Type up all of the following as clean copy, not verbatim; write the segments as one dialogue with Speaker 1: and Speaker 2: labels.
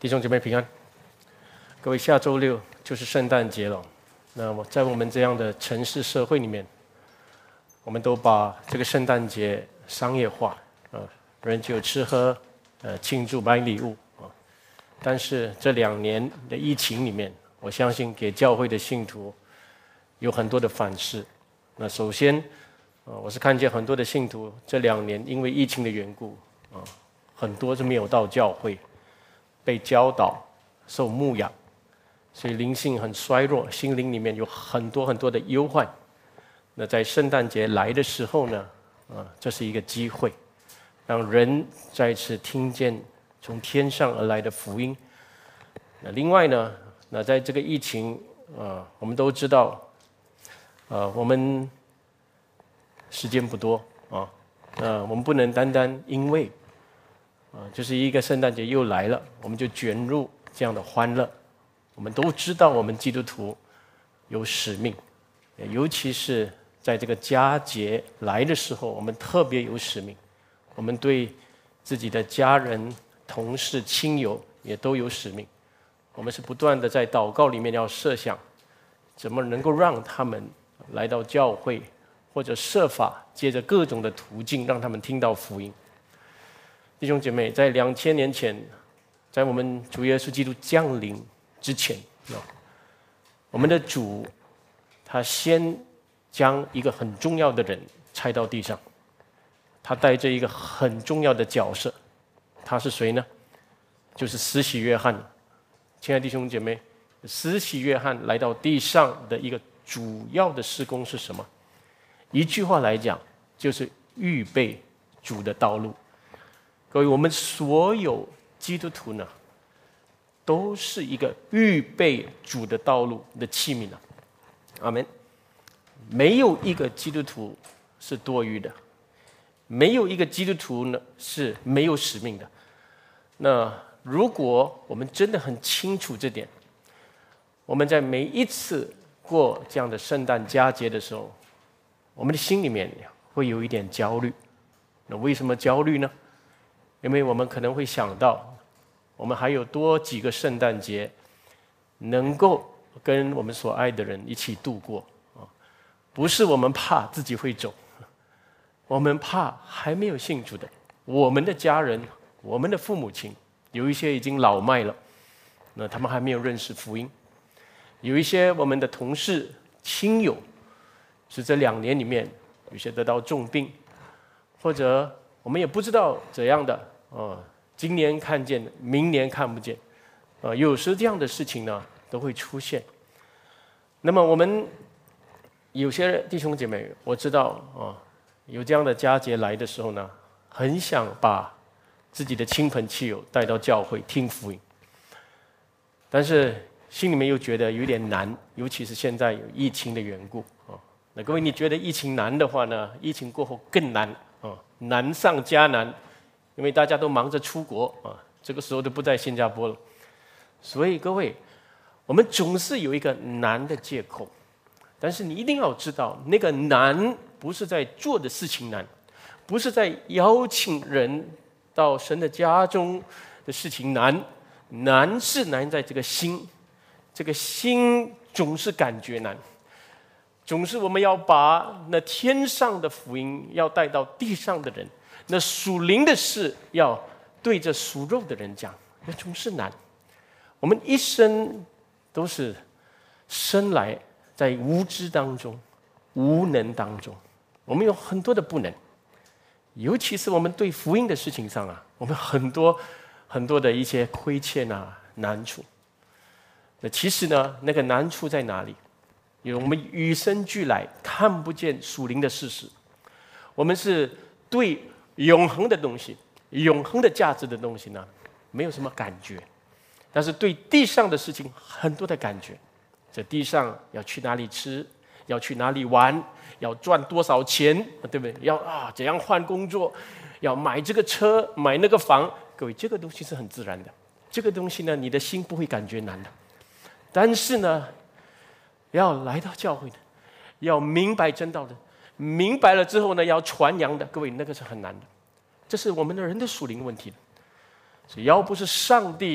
Speaker 1: 兄姐妹平安，各位，下周六就是圣诞节了。那么在我们这样的城市社会里面，我们都把这个圣诞节商业化，人就吃喝，庆祝买礼物啊。但是这2年的疫情里面，我相信给教会的信徒有很多的反思。那首先，我是看见很多的信徒这2年因为疫情的缘故很多是没有到教会，被教导、受牧养，所以灵性很衰弱，心灵里面有很多很多的忧患。那在圣诞节来的时候呢，这是一个机会，让人再次听见从天上而来的福音。那另外呢，那在这个疫情我们都知道，我们时间不多我们不能单单因为就是一个圣诞节又来了，我们就卷入这样的欢乐。我们都知道，我们基督徒有使命，尤其是在这个佳节来的时候，我们特别有使命。我们对自己的家人、同事、亲友也都有使命。我们是不断的在祷告里面要设想，怎么能够让他们来到教会，或者设法借着各种的途径让他们听到福音。弟兄姐妹，在2000年前，在我们主耶稣基督降临之前，我们的主他先将一个很重要的人拆到地上，他带着一个很重要的角色，他是谁呢？就是施洗约翰。亲爱的弟兄姐妹，施洗约翰来到地上的一个主要的事工是什么？一句话来讲，就是预备主的道路。各位，我们所有基督徒呢，都是一个预备主的道路的器皿了。阿们。没有一个基督徒是多余的，没有一个基督徒呢是没有使命的。那如果我们真的很清楚这点，我们在每一次过这样的圣诞佳节的时候，我们的心里面会有一点焦虑。那为什么焦虑呢？因为我们可能会想到，我们还有多几个圣诞节能够跟我们所爱的人一起度过不是我们怕自己会走，我们怕还没有信主的我们的家人、我们的父母亲，有一些已经老迈了，那他们还没有认识福音；有一些我们的同事、亲友是这2年里面有些得到重病，或者我们也不知道怎样的今年看见，明年看不见有时这样的事情呢都会出现。那么我们有些弟兄姐妹，我知道有这样的佳节来的时候呢，很想把自己的亲朋戚友带到教会听福音，但是心里面又觉得有点难，尤其是现在有疫情的缘故那各位，你觉得疫情难的话呢，疫情过后更难难上加难，因为大家都忙着出国这个时候都不在新加坡了。所以各位，我们总是有一个难的借口，但是你一定要知道，那个难不是在做的事情难，不是在邀请人到神的家中的事情难，难是难在这个心，这个心总是感觉难，总是我们要把那天上的福音要带到地上的人，那属灵的事要对着属肉的人讲，那总是难。我们一生都是生来在无知当中、无能当中，我们有很多的不能，尤其是我们对福音的事情上我们很多很多的一些亏欠难处。那其实呢，那个难处在哪里？因为我们与生俱来看不见属灵的事实，我们是对永恒的东西、永恒的价值的东西呢，没有什么感觉，但是对地上的事情很多的感觉。这地上要去哪里吃，要去哪里玩，要赚多少钱，对不对？要怎样换工作，要买这个车，买那个房。各位，这个东西是很自然的，这个东西呢，你的心不会感觉难的。但是呢，要来到教会的，要明白真道的，明白了之后呢，要传扬的，各位，那个是很难的。这是我们的人的属灵问题。所以要不是上帝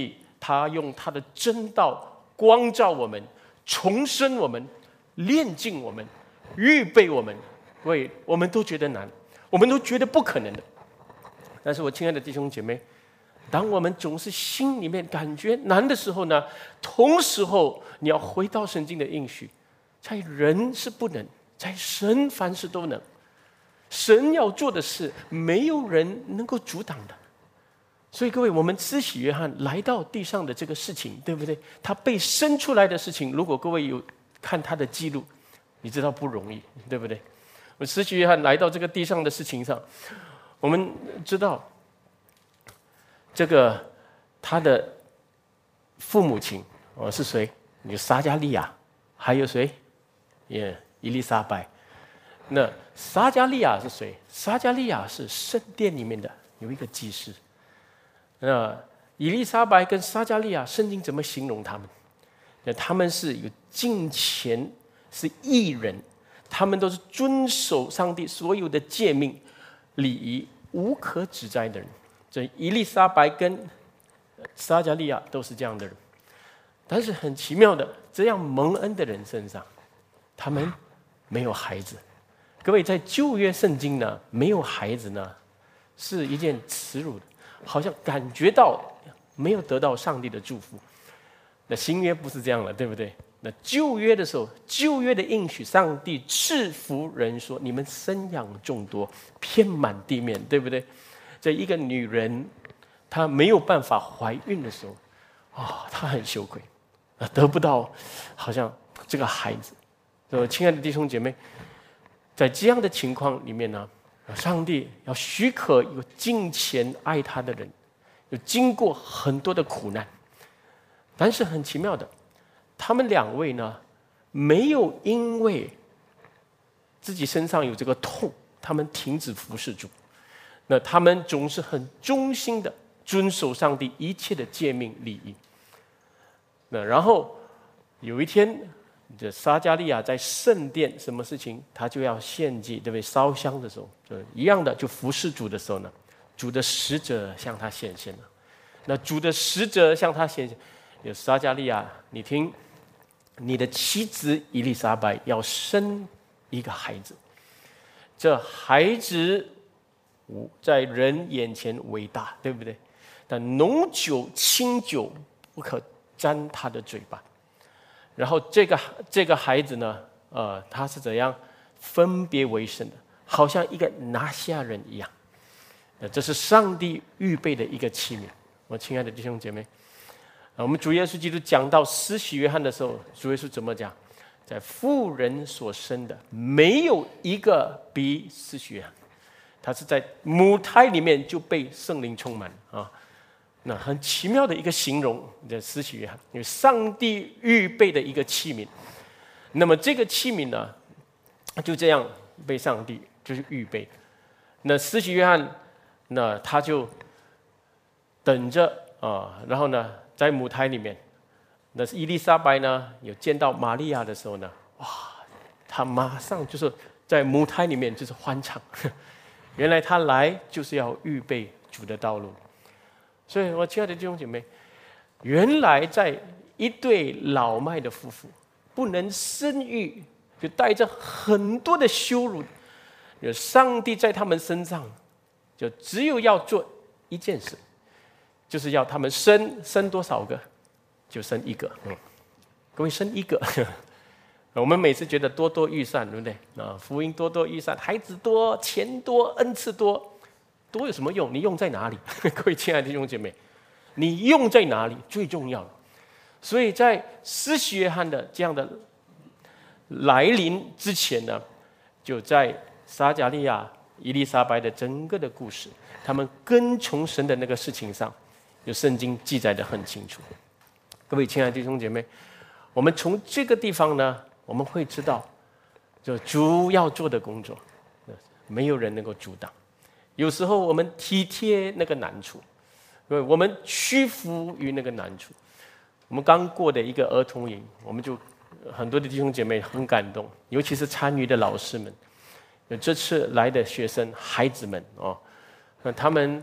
Speaker 1: 他用他的真道光照我们，重生我们，炼净我们，预备我们。我们都觉得难，我们都觉得不可能的。但是我亲爱的弟兄姐妹，当我们总是心里面感觉难的时候呢，同时候你要回到圣经的应许，在人是不能，在神凡事都能。神要做的事，没有人能够阻挡的。所以各位，我们施洗约翰来到地上的这个事情，对不对？他被生出来的事情，如果各位有看他的记录，你知道不容易，对不对？我施洗约翰来到这个地上的事情上，我们知道这个他的父母亲是谁？有撒迦利亚，还有谁？以利沙伯。那撒迦利亚是谁？撒迦利亚是圣殿里面的有一个祭司。那以利沙伯跟撒迦利亚，圣经怎么形容他们？那他们是有敬虔，是义人，他们都是遵守上帝所有的诫命、礼仪，无可指摘的人。这以利沙伯跟撒迦利亚都是这样的人。但是很奇妙的，这样蒙恩的人身上，他们没有孩子。各位，在旧约圣经呢，没有孩子呢，是一件耻辱的，好像感觉到没有得到上帝的祝福。那新约不是这样了，对不对？那旧约的时候，旧约的应许，上帝赐福人说：“你们生养众多，遍满地面，对不对？”这一个女人，她没有办法怀孕的时候，她很羞愧，得不到好像这个孩子。亲爱的弟兄姐妹，在这样的情况里面呢，上帝要许可有敬虔爱他的人，有经过很多的苦难，但是很奇妙的，他们两位呢，没有因为自己身上有这个痛，他们停止服侍主。那他们总是很忠心的遵守上帝一切的诫命礼仪。那然后有一天，这撒迦利亚在圣殿，什么事情他就要献祭，对不对？烧香的时候，就一样的，就服侍主的时候呢，主的使者向他显现了。那主的使者向他显现，有撒迦利亚，你听，你的妻子以利沙伯要生一个孩子，这孩子在人眼前为大，对不对？但浓酒清酒不可沾他的嘴巴。然后这个孩子呢，他是怎样分别为圣的，好像一个拿西亚人一样。这是上帝预备的一个器皿。我亲爱的弟兄姐妹，我们主耶稣基督讲到施洗约翰的时候，主耶稣怎么讲？在妇人所生的，没有一个比施洗约翰。他是在母胎里面就被圣灵充满啊。那很奇妙的一个形容的施洗约翰，因为上帝预备的一个器皿。那么这个器皿呢，就这样被上帝就是预备。那施洗约翰，那他就等着然后呢，在母胎里面，那伊丽莎白呢有见到玛利亚的时候呢，哇，他马上就是在母胎里面就是欢唱，原来他来就是要预备主的道路。所以我亲爱的弟兄姐妹，原来在一对老迈的夫妇不能生育，就带着很多的羞辱，有上帝在他们身上就只有要做一件事，就是要他们生多少个就生一个。各位，生一个我们每次觉得多多益善，对不对？福音多多益善，孩子多，钱多，恩赐多，多有什么用？你用在哪里？各位亲爱的弟兄姐妹，你用在哪里最重要。所以在施洗约翰的这样的来临之前呢，就在撒迦利亚、以利沙伯的整个的故事，他们跟从神的那个事情上，有圣经记载的很清楚。各位亲爱的弟兄姐妹，我们从这个地方呢，我们会知道，就主要做的工作，没有人能够阻挡。有时候我们体贴那个难处，我们屈服于那个难处。我们刚过的一个儿童营，我们就很多的弟兄姐妹很感动，尤其是参与的老师们，这次来的学生孩子们他们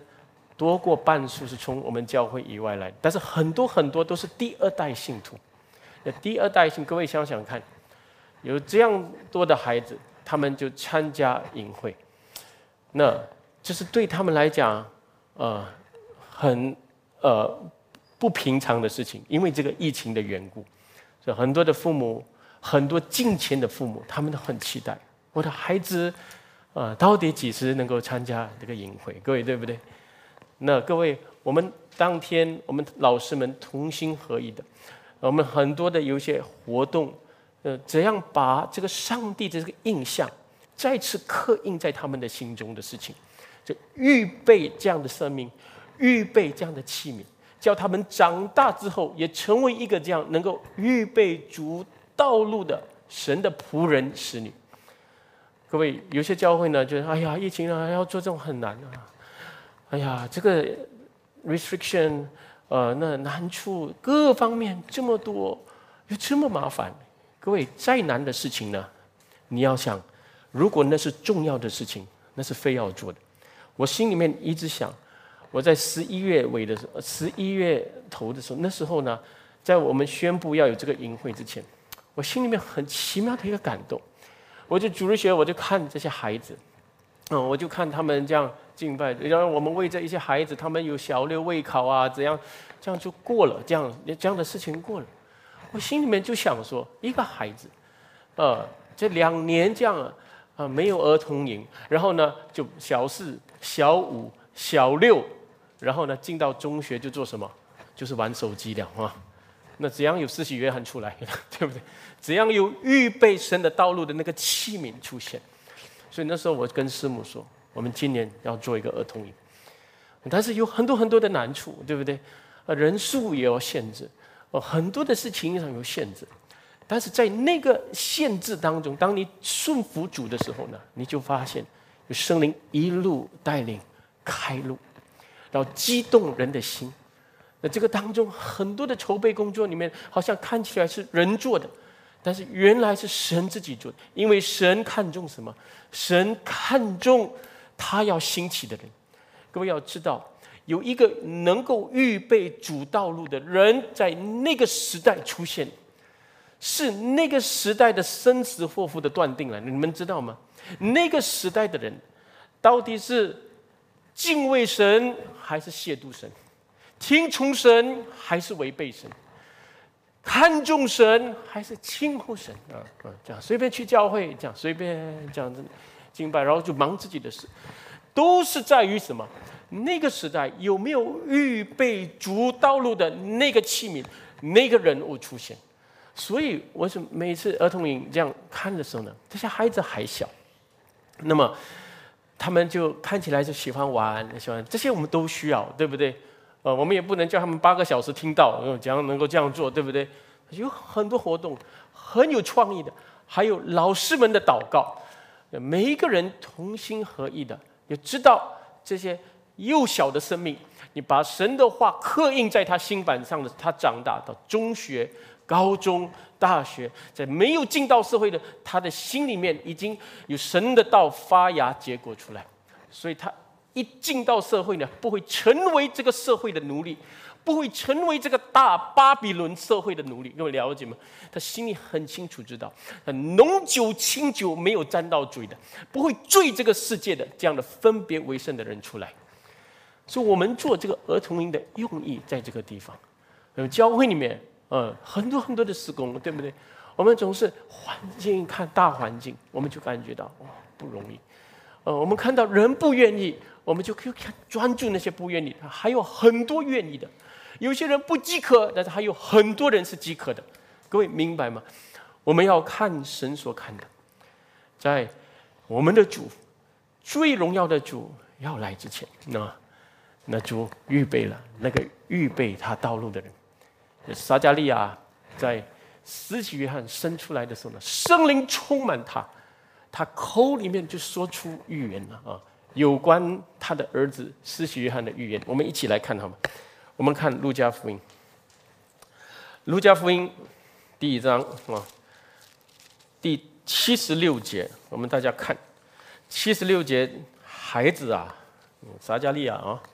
Speaker 1: 多过半数是从我们教会以外来，但是很多很多都是第二代信徒。那第二代信，各位想想看，有这样多的孩子，他们就参加营会，那这是对他们来讲，很不平常的事情，因为这个疫情的缘故，所以很多的父母，很多敬虔的父母，他们都很期待我的孩子，到底几时能够参加这个营会？各位对不对？那各位，我们当天我们老师们同心合意的，我们很多的有一些活动，怎样把这个上帝的这个印象再次刻印在他们的心中的事情，就预备这样的生命，预备这样的器皿，叫他们长大之后也成为一个这样能够预备主道路的神的仆人使女。各位，有些教会呢，就是哎呀，疫情啊，要做这种很难啊。哎呀，这个 restriction，那难处各方面这么多，又这么麻烦。各位，再难的事情呢，你要想，如果那是重要的事情，那是非要做的。我心里面一直想，我在11月尾的时候，11月头的时候，那时候呢，在我们宣布要有这个营会之前，我心里面很奇妙的一个感动。我就主日学，我就看这些孩子，我就看他们这样敬拜，然后我们为这一些孩子，他们有小六卫考啊，怎样，这样就过了，这样的事情过了。我心里面就想说，一个孩子，这2年这样没有儿童营，然后呢就小4、小5、小6，然后呢进到中学就做什么？就是玩手机了啊。那怎样有施洗约翰出来，对不对？怎样有预备神的道路的那个器皿出现？所以那时候我跟师母说，我们今年要做一个儿童营，但是有很多很多的难处，对不对？人数也有限制，很多的事情上有限制。但是在那个限制当中，当你顺服主的时候呢，你就发现有圣灵一路带领开路，然后激动人的心。那这个当中很多的筹备工作里面，好像看起来是人做的，但是原来是神自己做的。因为神看重什么？神看重他要兴起的人。各位要知道，有一个能够预备主道路的人，在那个时代出现，是那个时代的生死祸福的断定了。你们知道吗？那个时代的人，到底是敬畏神还是亵渎神？听从神还是违背神？看重神还是轻忽神？这样随便去教会，这样随便这样子敬拜，然后就忙自己的事，都是在于什么？那个时代有没有预备主道路的那个器皿，那个人物出现？所以我是每次儿童营这样看的时候呢，这些孩子还小，那么他们就看起来就喜欢玩，这些我们都需要，对不对？我们也不能叫他们8个小时听到，怎样能够这样做，对不对？有很多活动很有创意的，还有老师们的祷告，每一个人同心合意的，也知道这些幼小的生命，你把神的话刻印在他心板上的，他长大到中学、高中、大学，在没有进到社会的，他的心里面已经有神的道发芽结果出来，所以他一进到社会呢，不会成为这个社会的奴隶，不会成为这个大巴比伦社会的奴隶。各位了解吗？他心里很清楚知道，浓酒清酒没有沾到嘴的，不会醉这个世界的，这样的分别为圣的人出来。所以我们做这个儿童营的用意在这个地方。教会里面很多很多的事工，对不对？我们总是环境看大环境，我们就感觉到不容易。我们看到人不愿意，我们就可以专注那些不愿意，还有很多愿意的。有些人不饥渴，但是还有很多人是饥渴的。各位明白吗？我们要看神所看的，在我们的主最荣耀的主要来之前，那主预备了那个预备他道路的人。撒迦利亚在施洗约翰生出来的时候呢，圣灵充满他，他口里面就说出预言了有关他的儿子施洗约翰的预言。我们一起来看好吗？我们看路加福音，路加福音第1章第76节，我们大家看76节，孩子撒迦利亚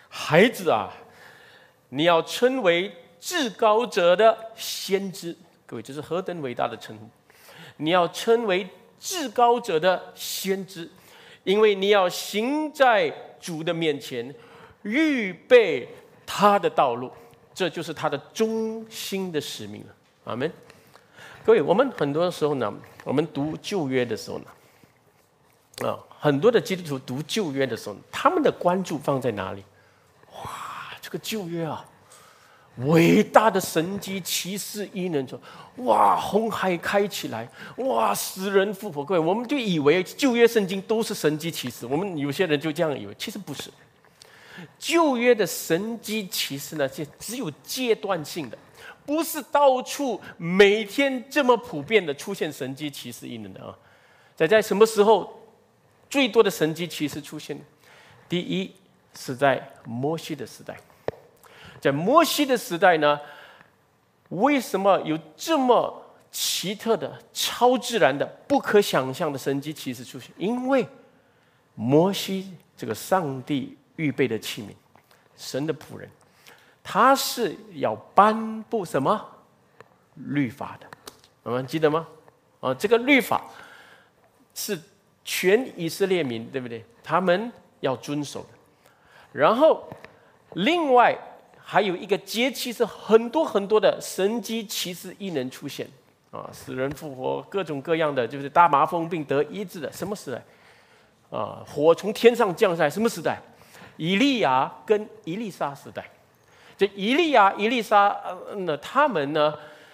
Speaker 1: 孩子啊，你要称为至高者的先知。各位，这是何等伟大的称呼！你要称为至高者的先知，因为你要行在主的面前，预备他的道路，这就是他的中心的使命了。阿们。各位，我们很多时候呢，我们读旧约的时候呢，很多的基督徒读旧约的时候，他们的关注放在哪里？哇，这个旧约啊！伟大的神迹奇事异能，哇，红海开起来，哇，死人复活。各位，我们就以为旧约圣经都是神迹奇事，我们有些人就这样以为，其实不是。旧约的神迹奇事呢，只有阶段性的，不是到处每天这么普遍的出现神迹奇事异能的啊。在什么时候最多的神迹奇事出现？第一是在摩西的时代。在摩西的时代呢，为什么有这么奇特的、超自然的、不可想象的神迹奇事出现？因为摩西这个上帝预备的器皿，神的仆人，他是要颁布什么律法的？我们记得吗？这个律法是全以色列民，对不对？他们要遵守的。然后，另外还有一个节期是很多很多的神迹奇事异能出现啊，死人复活，各种各样的，就是大麻风病得医治的。什么时代？火从天上降下来，什么时代？以利亚跟以利沙时代。这以利亚、以利沙他们呢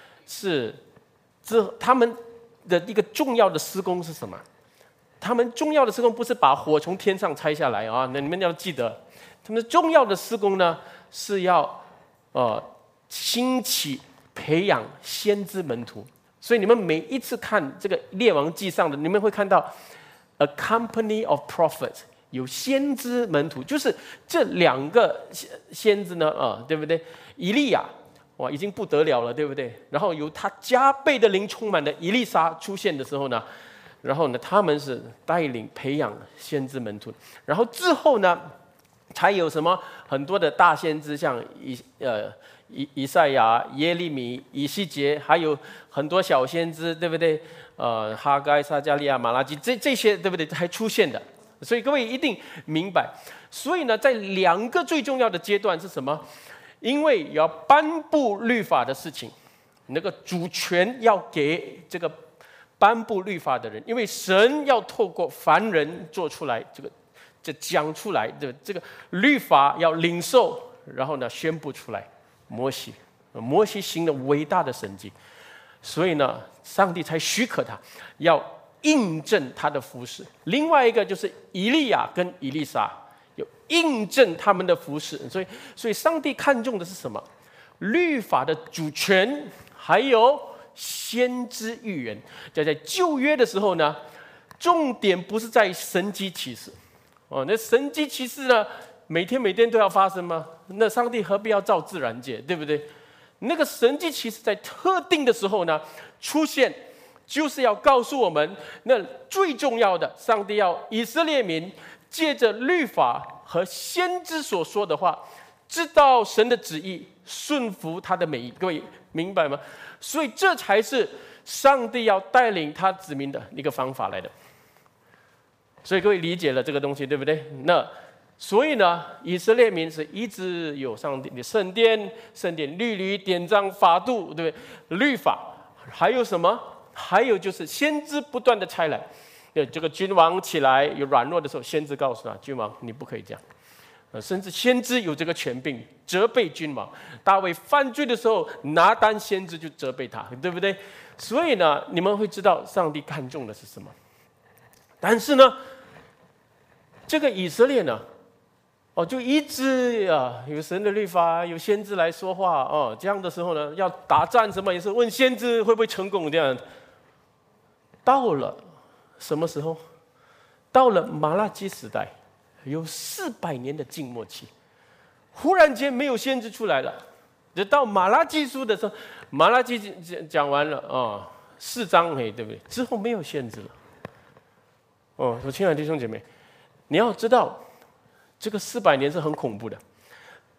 Speaker 1: 他们的一个重要的施工是什么？他们重要的施工不是把火从天上拆下来啊，那你们要记得，他们重要的施工呢是要兴起培养先知门徒。所以你们每一次看这个列王记上的，你们会看到 a company of prophets， 有先知门徒，就是这两个先知呢，对不对？以利亚哇，已经不得了了，对不对？然后有他加倍的灵充满的以利沙出现的时候呢，然后呢，他们是带领培养先知门徒，然后之后呢，才有什么很多的大先知，像以赛亚、耶利米、以西结，还有很多小先知，对不对？哈该、撒迦利亚、马拉基，这些对不对？才出现的。所以各位一定明白。所以呢，在两个最重要的阶段是什么？因为要颁布律法的事情，那个主权要给这个颁布律法的人，因为神要透过凡人做出来这讲出来的这个律法要领受，然后呢宣布出来。摩西行了伟大的神迹，所以呢，上帝才许可他要印证他的服事。另外一个就是以利亚跟以利沙有印证他们的服事，所以上帝看重的是什么？律法的主权，还有先知预言。在旧约的时候呢，重点不是在神迹奇事。那神迹奇事呢，每天都要发生吗？那上帝何必要造自然界，对不对？那个神迹奇事在特定的时候呢出现，就是要告诉我们，那最重要的，上帝要以色列民借着律法和先知所说的话，知道神的旨意，顺服他的美意。各位明白吗？所以这才是上帝要带领他子民的一个方法来的。所以各位理解了这个东西，对不对？所以呢，以色列民是一直有上帝的圣殿律例、典章、法度，对不对？律法还有什么？还有就是先知不断的差来。这个君王起来有软弱的时候，先知告诉他：君王，你不可以这样。甚至先知有这个权柄责备君王。大卫犯罪的时候，拿单先知就责备他，对不对？所以呢，你们会知道上帝看重的是什么。但是呢，这个以色列呢，就一直有神的律法，有先知来说话这样的时候呢，要打仗什么也是问先知会不会成功这样。到了什么时候？到了马拉基时代，有400年的静默期，忽然间没有先知出来了。就到马拉基书的时候，马拉基讲完了4章，对不对？之后没有先知了。我亲爱的弟兄姐妹，你要知道，这个400年是很恐怖的。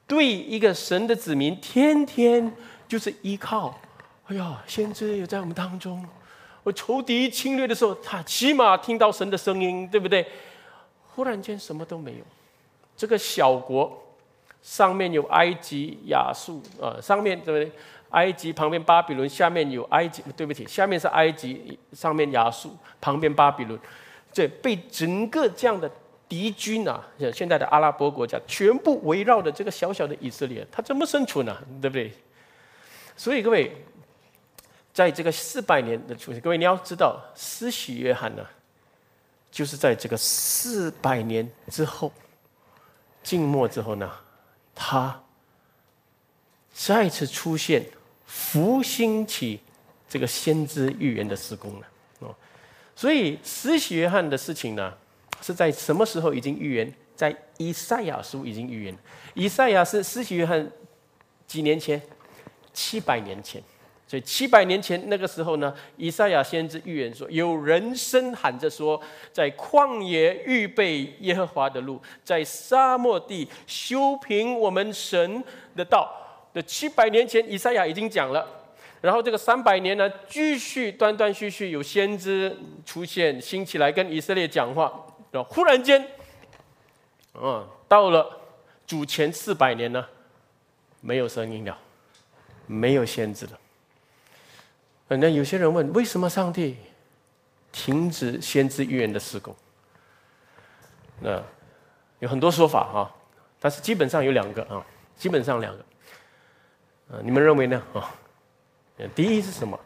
Speaker 1: 对一个神的子民，天天就是依靠，哎呀，先知也在我们当中。我仇敌侵略的时候，他起码听到神的声音，对不对？忽然间什么都没有，这个小国上面有埃及、亚述，上面对不对？埃及旁边巴比伦，下面有埃及，对不起，下面是埃及，上面亚述，旁边巴比伦，这被整个这样的敌军啊，像现在的阿拉伯国家，全部围绕着这个小小的以色列，他怎么生存啊？对不对？所以各位，在这个400年的出现，各位你要知道，施洗约翰呢，就是在这个400年之后，静默之后呢，他再次出现，复兴起这个先知预言的事工了。所以施洗约翰的事情呢，是在什么时候已经预言？在以赛亚书已经预言。以赛亚是施洗约翰几年前？700年前。所以700年前那个时候呢，以赛亚先知预言说，有人声喊着说，在旷野预备耶和华的路，在沙漠地修平我们神的道。这700年前以赛亚已经讲了，然后这个300年呢，继续断断续续有先知出现兴起来跟以色列讲话，然后忽然间，到了主前400年呢，没有声音了，没有先知了。那有些人问，为什么上帝停止先知预言的事工？那有很多说法啊，但是基本上有2个啊，基本上2个。你们认为呢？第一是什么？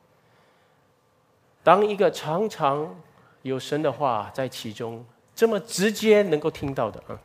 Speaker 1: 当一个常常有神的话在其中，这么直接能够听到的啊，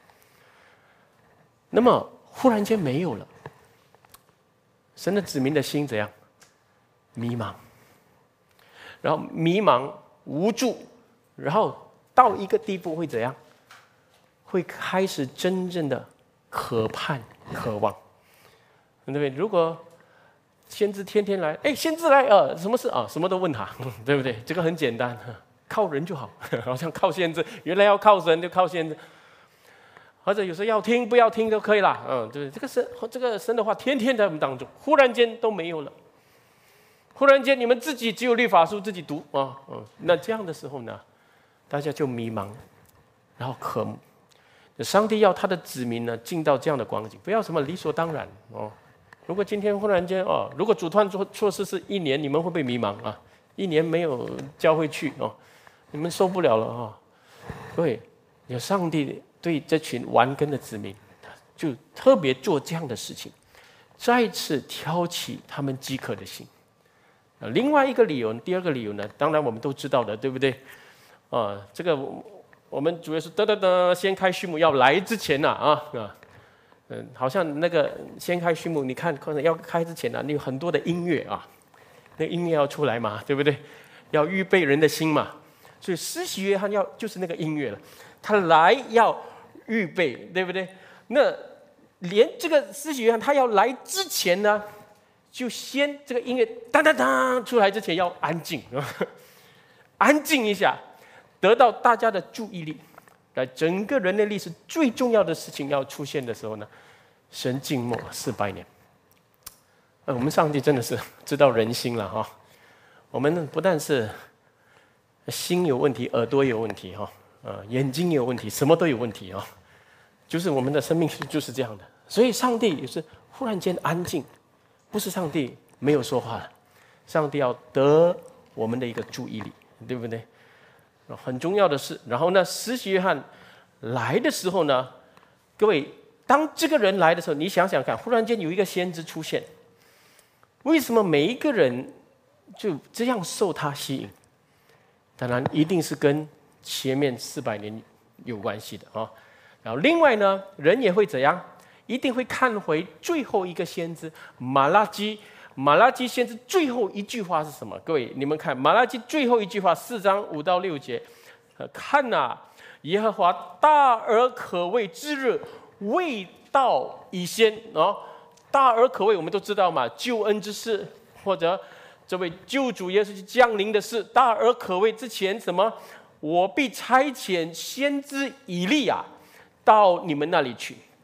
Speaker 1: 那么忽然间没有了，神的子民的心怎样？迷茫，然后迷茫无助，然后到一个地步会怎样？会开始真正的渴盼、渴望，对不对？如果先知天天来，先知来，什么事啊？什么都问他，对不对？这个很简单，靠人就好，好像靠先知，原来要靠神就靠先知，或者有时候要听不要听都可以啦，对不对？这个神的话天天在我们当中，忽然间都没有了。忽然间，你们自己只有律法书自己读啊，那这样的时候呢，大家就迷茫，然后渴慕。上帝要他的子民呢，进到这样的光景，不要什么理所当然哦。如果今天忽然间如果主突然措施是1年，你们会不会迷茫啊？1年没有教会去你们受不了了啊！对，有上帝对这群顽根的子民，就特别做这样的事情，再次挑起他们饥渴的心。另外一个理由，第2个理由呢，当然我们都知道的，对不对？这个我们主要是掀开序幕要来之前好像那个掀开序幕，你看可能要开之前你有很多的音乐啊，那音乐要出来嘛，对不对？要预备人的心嘛，所以施洗约翰就是那个音乐了，他来要预备，对不对？那连这个施洗约翰他要来之前呢，就先这个音乐当当当出来之前要安静，安静一下，得到大家的注意力。在整个人类历史最重要的事情要出现的时候呢，神静默400年。我们上帝真的是知道人心了哈。我们不但是心有问题，耳朵有问题眼睛有问题，什么都有问题就是我们的生命就是这样的。所以上帝也是忽然间安静。不是上帝没有说话了，上帝要得我们的一个注意力，对不对？很重要的是，然后呢，施洗约翰来的时候呢，各位，当这个人来的时候，你想想看，忽然间有一个先知出现，为什么每一个人就这样受他吸引？当然，一定是跟前面400年有关系的然后另外呢，人也会怎样？一定会看回最后一个先知马拉基。马拉基先知最后一句话是什么？各位，你们看马拉基最后一句话，4章5到6节，看耶和华大而可畏之日未到已先大而可畏，我们都知道嘛，救恩之事，或者这位救主耶稣降临的事，大而可畏之前什么？我必差遣先知以利亚到你们那里去。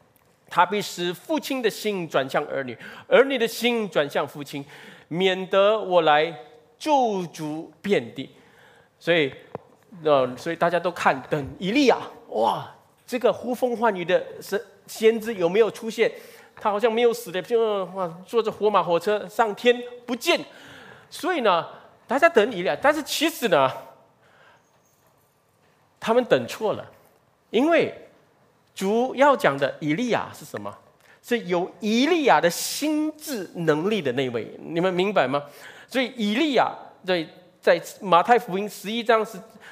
Speaker 1: 他必使父亲的心转向儿女，儿女的心转向父亲，免得我来咒诅遍地。所以大家都看等以利亚，哇，这个呼风唤雨的先知有没有出现？他好像没有死的，就坐着火马火车上天不见。所以呢，大家等以利亚，但是其实呢，他们等错了，因为主要讲的以利亚是什么？是有以利亚的心智能力的那位，你们明白吗？所以以利亚在马太福音11章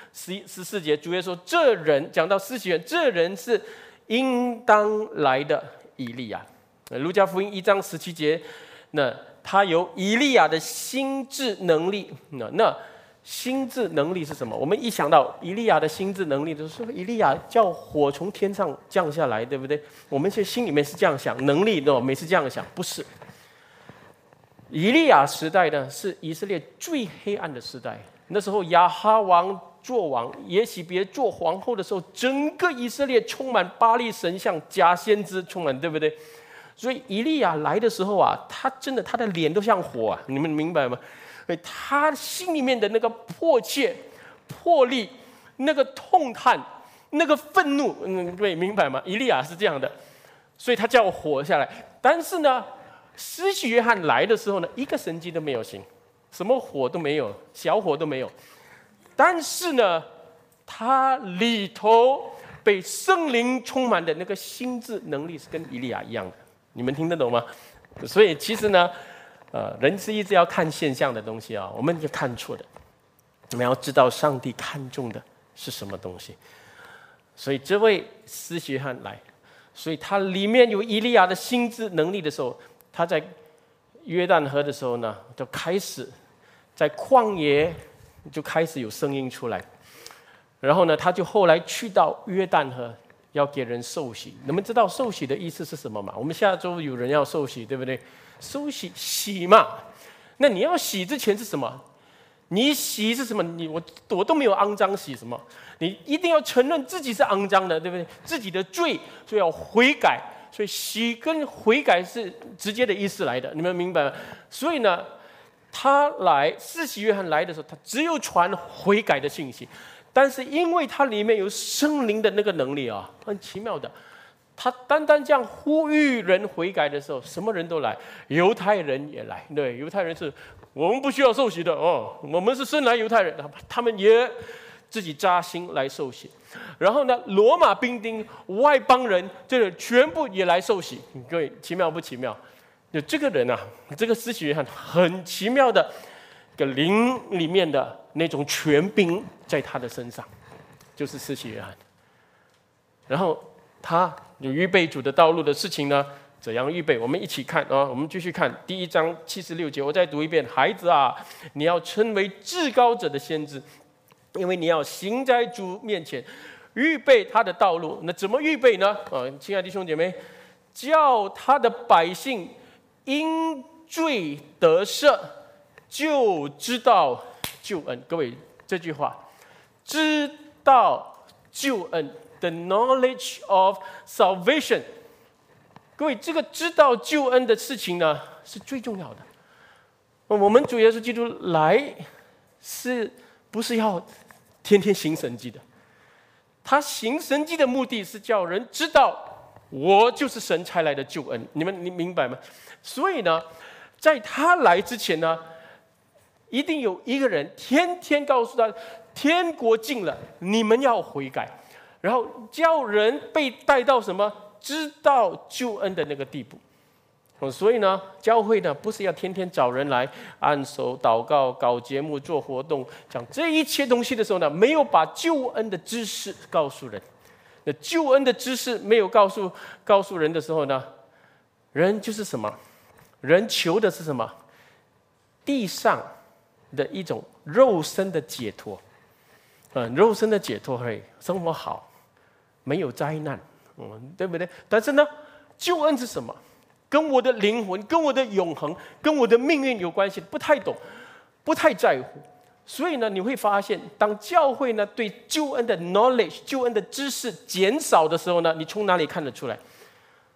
Speaker 1: 14节，主耶稣说：“这人讲到施洗约翰，这人是应当来的以利亚。”路加福音1章17节，那他有以利亚的心智能力。那心智能力是什么？我们一想到以利亚的心智能力，就是说以利亚叫火从天上降下来，对不对？我们现在心里面是这样想，能力每次这样想，不是。以利亚时代呢，是以色列最黑暗的时代。那时候亚哈王做王，耶洗别做皇后的时候，整个以色列充满巴力神像、假先知，充满，对不对？所以以利亚来的时候啊，他的脸都像火啊，你们明白吗？他心里面的那个迫切、魄力、那个痛叹、那个愤怒，对，明白吗？以利亚是这样的，所以他叫火下来。但是呢，施洗约翰来的时候呢，一个神迹都没有行，什么火都没有，小火都没有。但是呢，他里头被圣灵充满的那个心智能力是跟以利亚一样的，你们听得懂吗？所以其实呢，人是一直要看现象的东西啊，我们就看错的。我们要知道上帝看重的是什么东西。所以这位施洗约翰来，所以他里面有以利亚的心智能力的时候，他在约旦河的时候呢，就开始在旷野就开始有声音出来。然后呢，他就后来去到约旦河，要给人受洗。你们知道受洗的意思是什么吗？我们下周有人要受洗，对不对？受洗洗嘛，那你要洗之前是什么？你洗是什么？我都没有肮脏，洗什么？你一定要承认自己是肮脏的，对不对？自己的罪，所以要悔改。所以洗跟悔改是直接的意思来的，你们明白吗？所以呢，施洗约翰来的时候，他只有传悔改的信息。但是因为它里面有圣灵的那个能力啊，很奇妙的。他单单这样呼吁人悔改的时候，什么人都来，犹太人也来。对，犹太人是我们不需要受洗的哦，我们是生来犹太人，他们也自己扎心来受洗。然后呢，罗马兵丁、外邦人，这个全部也来受洗。各位，奇妙不奇妙？就这个人啊，这个施洗约翰很奇妙的，个灵里面的那种权柄在他的身上，就是施洗约翰。然后他有预备主的道路的事情呢，怎样预备？我们一起看啊，我们继续看第1章76节，我再读一遍：孩子啊，你要称为至高者的先知，因为你要行在主面前，预备他的道路。那怎么预备呢？亲爱的弟兄姐妹，叫他的百姓因罪得赦，就知道救恩。各位，这句话，知道救恩。The knowledge of salvation， 各位，这个知道救恩的事情呢，是最重要的。我们主耶稣基督来，是不是要天天行神迹的？他行神迹的目的是叫人知道，我就是神差来的救恩。你明白吗？所以呢，在他来之前呢，一定有一个人天天告诉他，天国近了，你们要悔改。然后叫人被带到什么知道救恩的那个地步。所以呢，教会呢不是要天天找人来按手祷告、搞节目、做活动，讲这一切东西的时候呢，没有把救恩的知识告诉人。那救恩的知识没有告诉人的时候呢，人就是什么？人求的是什么？地上的一种肉身的解脱。肉身的解脱，生活好，没有灾难，对不对？但是呢，救恩是什么？跟我的灵魂、跟我的永恒、跟我的命运有关系，不太懂，不太在乎。所以呢，你会发现，当教会呢对救恩的 knowledge、救恩的知识减少的时候呢，你从哪里看得出来？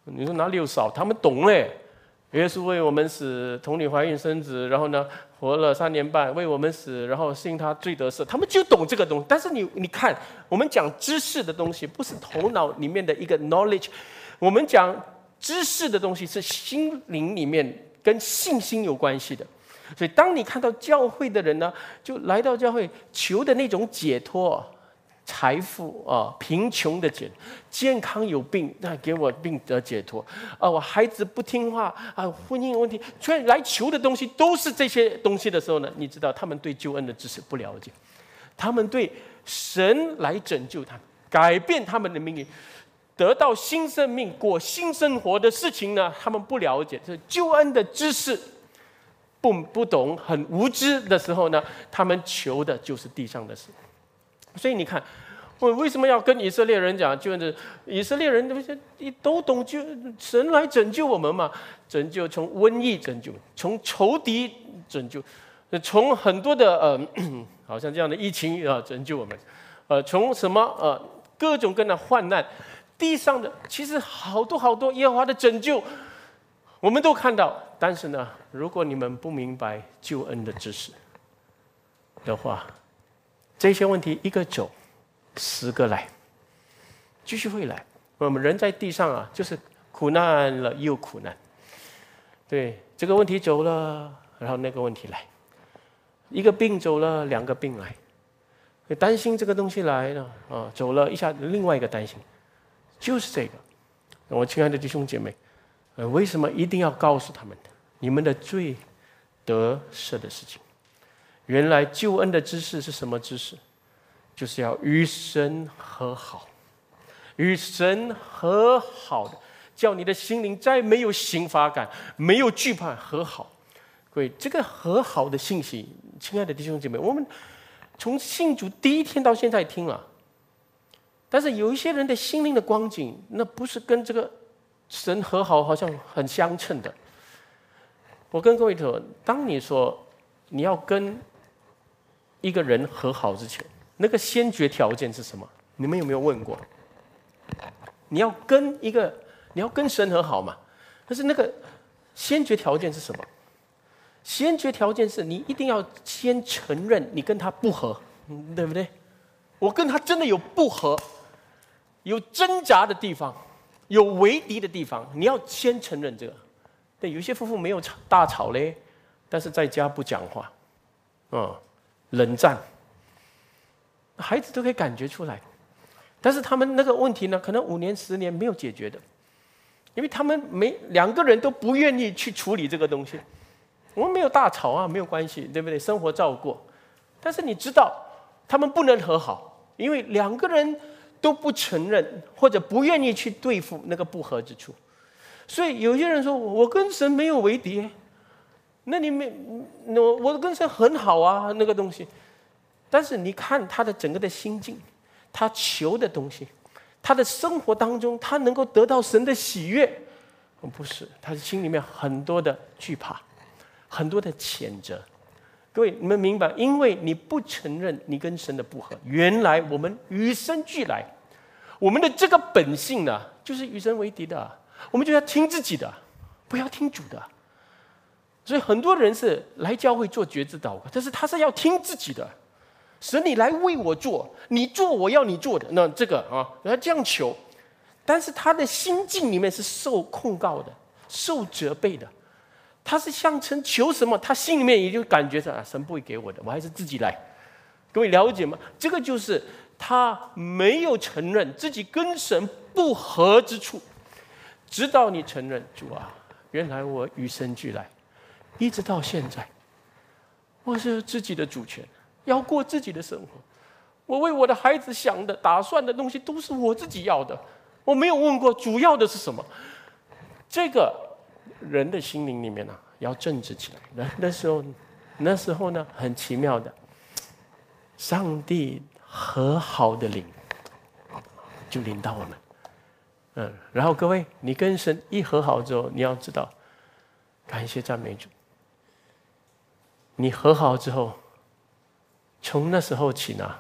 Speaker 1: 你说哪里有少？他们懂嘞。耶稣为我们死，童女怀孕生子，然后呢活了3年半，为我们死，然后信他罪得赦，他们就懂这个东西。但是你看，我们讲知识的东西，不是头脑里面的一个 knowledge， 我们讲知识的东西是心灵里面跟信心有关系的。所以当你看到教会的人呢，就来到教会求的那种解脱。财富啊，贫穷的解，健康有病，那给我病得解脱啊！我孩子不听话啊，婚姻问题，所以来求的东西都是这些东西的时候呢，你知道他们对救恩的知识不了解，他们对神来拯救他们、改变他们的命运、得到新生命、过新生活的事情呢，他们不了解，这救恩的知识不懂，很无知的时候呢，他们求的就是地上的事。所以你看，我为什么要跟以色列人讲？就是以色列人都懂，就神来拯救我们嘛，拯救从瘟疫拯救，从仇敌拯救，从很多的好像这样的疫情拯救我们，从什么各种各样的患难，地上的其实好多耶和华的拯救，我们都看到。但是呢，如果你们不明白救恩的知识的话，这些问题一个走，10个来，继续会来。我们人在地上啊，就是苦难了又苦难。对，这个问题走了，然后那个问题来，一个病走了，2个病来，担心这个东西来了走了一下，另外一个担心，就是这个。我亲爱的弟兄姐妹，为什么一定要告诉他们你们的罪得赦的事情？原来救恩的知识是什么知识？就是要与神和好，与神和好的，叫你的心灵再没有刑罚感，没有惧怕，和好。各位，这个和好的信息，亲爱的弟兄姐妹，我们从信主第一天到现在听了，但是有一些人的心灵的光景，那不是跟这个神和好好像很相称的。我跟各位说，当你说你要跟一个人和好之前，那个先决条件是什么？你们有没有问过？你要跟神和好嘛？但是那个先决条件是什么？先决条件是你一定要先承认你跟他不合，对不对？我跟他真的有不合，有挣扎的地方，有为敌的地方，你要先承认这个。对，有些夫妇没有大吵嘞，但是在家不讲话，冷战，孩子都可以感觉出来。但是他们那个问题呢，可能5年10年没有解决的，因为他们2个人都不愿意去处理这个东西。我们没有大吵啊，没有关系，对不对？生活照过。但是你知道，他们不能和好，因为2个人都不承认或者不愿意去对付那个不合之处。所以有些人说，我跟神没有为敌。那我跟神很好啊，那个东西。但是你看他的整个的心境，他求的东西，他的生活当中，他能够得到神的喜悦，不是，他心里面很多的惧怕，很多的谴责。各位，你们明白？因为你不承认你跟神的不合，原来我们与生俱来，我们的这个本性呢，就是与神为敌的。我们就要听自己的，不要听主的。所以很多人是来教会做决志祷告，但是他是要听自己的。神，你来为我做，你做我要你做的，那这个他这样求，但是他的心境里面是受控告的，受责备的。他是向神求什么，他心里面也就感觉着神不会给我的，我还是自己来。各位了解吗？这个就是他没有承认自己跟神不合之处，直到你承认，主啊，原来我与生俱来，一直到现在，我是自己的主权，要过自己的生活。我为我的孩子想的、打算的东西都是我自己要的，我没有问过主要的是什么。这个人的心灵里面呢，要正直起来。那时候呢，很奇妙的，上帝和好的灵就临到我们。然后各位，你跟神一和好之后，你要知道，感谢赞美主。你和好之后，从那时候起呢，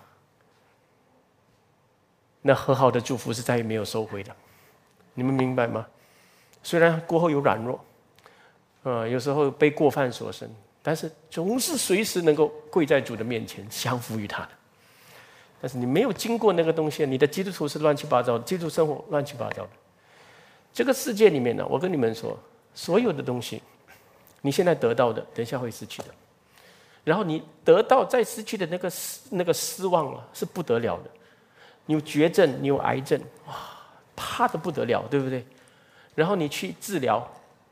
Speaker 1: 那和好的祝福是再也没有收回的。你们明白吗？ 虽然过后有软弱，有时候被过犯所胜，但是总是随时能够跪在主的面前，降服于他的。但是你没有经过那个东西，你的基督徒是乱七八糟的，基督生活乱七八糟的。这个世界里面呢，我跟你们说，所有的东西，你现在得到的，等一下会失去的。然后你得到再失去的那个失望啊，是不得了的。你有绝症，你有癌症，哇，怕得不得了，对不对？然后你去治疗，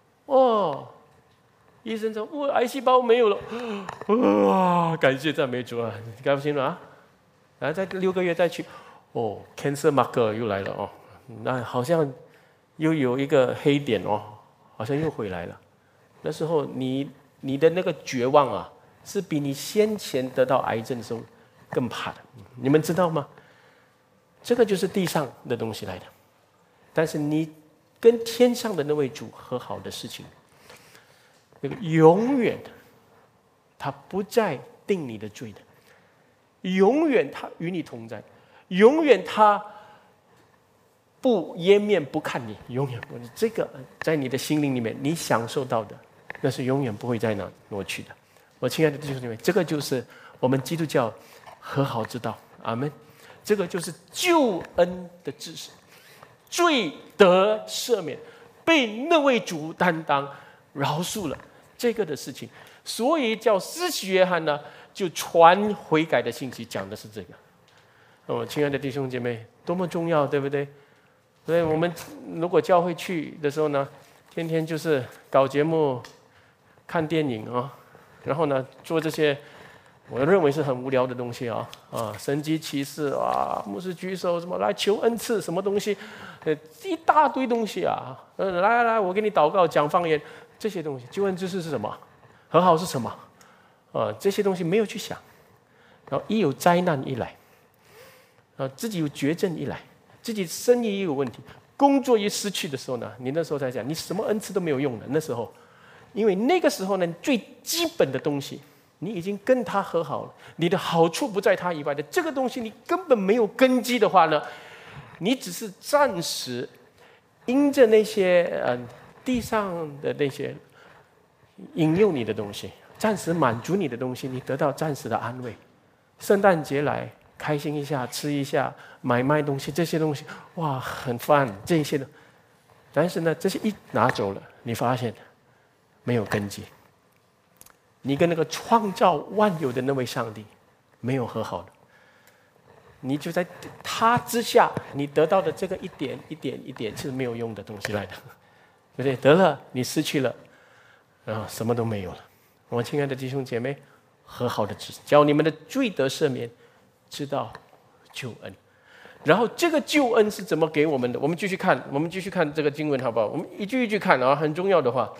Speaker 1: 医生说我癌细胞没有了，哇，感谢赞美主啊！你高兴了啊？然后再6个月再去，cancer marker 又来了那好像又有一个黑点好像又回来了。那时候你的那个绝望啊，是比你先前得到癌症的时候更怕的。你们知道吗？这个就是地上的东西来的，但是你跟天上的那位主和好的事情，那个永远他不再定你的罪的。永远他与你同在，永远他不湮灭不看你，永远不，这个在你的心灵里面你享受到的，那是永远不会再挪去的。我亲爱的弟兄姐妹，这个就是我们基督教和好之道，阿们。这个就是救恩的知识，罪得赦免，被那位主担当饶恕了这个的事情，所以叫施洗约翰呢，就传悔改的信息，讲的是这个。亲爱的弟兄姐妹，多么重要，对不对？所以我们如果教会去的时候呢，天天就是搞节目、看电影然后呢做这些我认为是很无聊的东西神迹奇事牧师举手什么来求恩赐什么东西，一大堆东西来，我给你祷告讲方言，这些东西救恩知识是什么？和好是什么？这些东西没有去想，然后一有灾难一来，自己有绝症一来，自己生意也有问题，工作一失去的时候呢，你那时候才讲，你什么恩赐都没有用的。那时候，因为那个时候呢，最基本的东西，你已经跟他和好了，你的好处不在他以外的这个东西，你根本没有根基的话呢，你只是暂时因着那些地上的那些引诱你的东西，暂时满足你的东西，你得到暂时的安慰。圣诞节来，开心一下，吃一下，买卖东西，这些东西，哇，很 fun 这些的。但是呢，这些一拿走了，你发现没有根基，你跟那个创造万有的那位上帝没有和好的，你就在他之下，你得到的这个一点一点一点是没有用的东西来的，对不对？得了，你失去了，然后什么都没有了。我亲爱的弟兄姐妹，和好的知识，叫你们的罪得赦免，知道救恩。然后这个救恩是怎么给我们的？我们继续看这个经文好不好？我们一句一句看很重要的话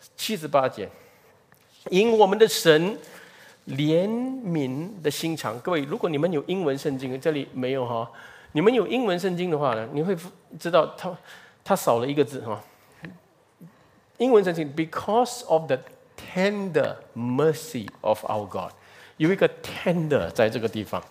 Speaker 1: ，78节，因我们的神怜悯的心肠。各位，如果你们有英文圣经，这里没有你们有英文圣经的话呢，你会知道它少了一个字英文圣经 because of the tender mercy of our God， 有一个 tender 在这个地方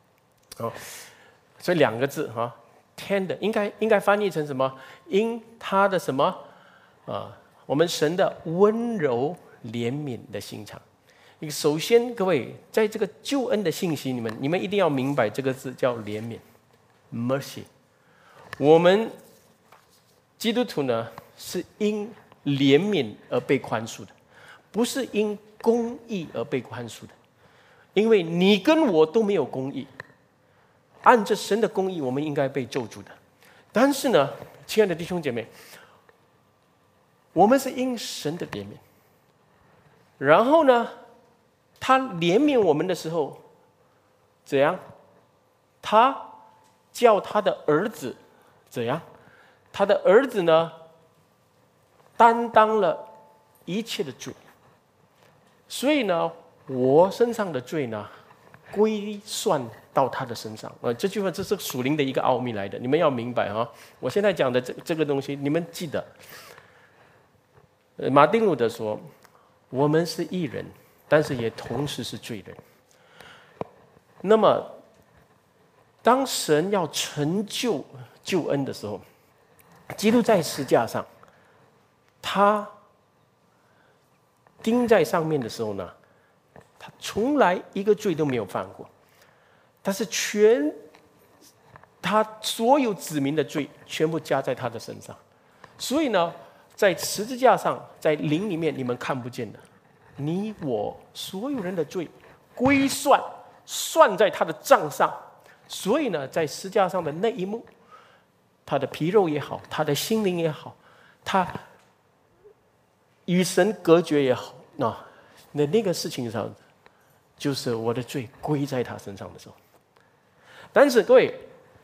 Speaker 1: 所以2个字tender 应该翻译成什么？因他的什么我们神的温柔怜悯的心肠。首先，各位在这个救恩的信息里面，你们一定要明白这个字叫怜悯 mercy。我们基督徒呢是因怜悯而被宽恕的，不是因公义而被宽恕的。因为你跟我都没有公义，按着神的公义，我们应该被咒诅的。但是呢，亲爱的弟兄姐妹，我们是因神的怜悯，然后呢，他怜悯我们的时候，怎样？他叫他的儿子怎样？他的儿子呢，担当了一切的罪，所以呢，我身上的罪呢，归算到他的身上。这句话这是属灵的一个奥秘来的，你们要明白我现在讲的这个东西，你们记得。马丁路德说，我们是义人，但是也同时是罪人。那么，当神要成就救恩的时候，基督在十架上， 他钉在上面的时候呢，他从来一个罪都没有犯过，但是他所有子民的罪全部加在他的身上。所以呢，在十字架上，在灵里面你们看不见的，你我所有人的罪归算在他的账上。所以呢，在十字架上的那一幕，他的皮肉也好，他的心灵也好，他与神隔绝也好，那个事情上，就是我的罪归在他身上的时候。但是各位，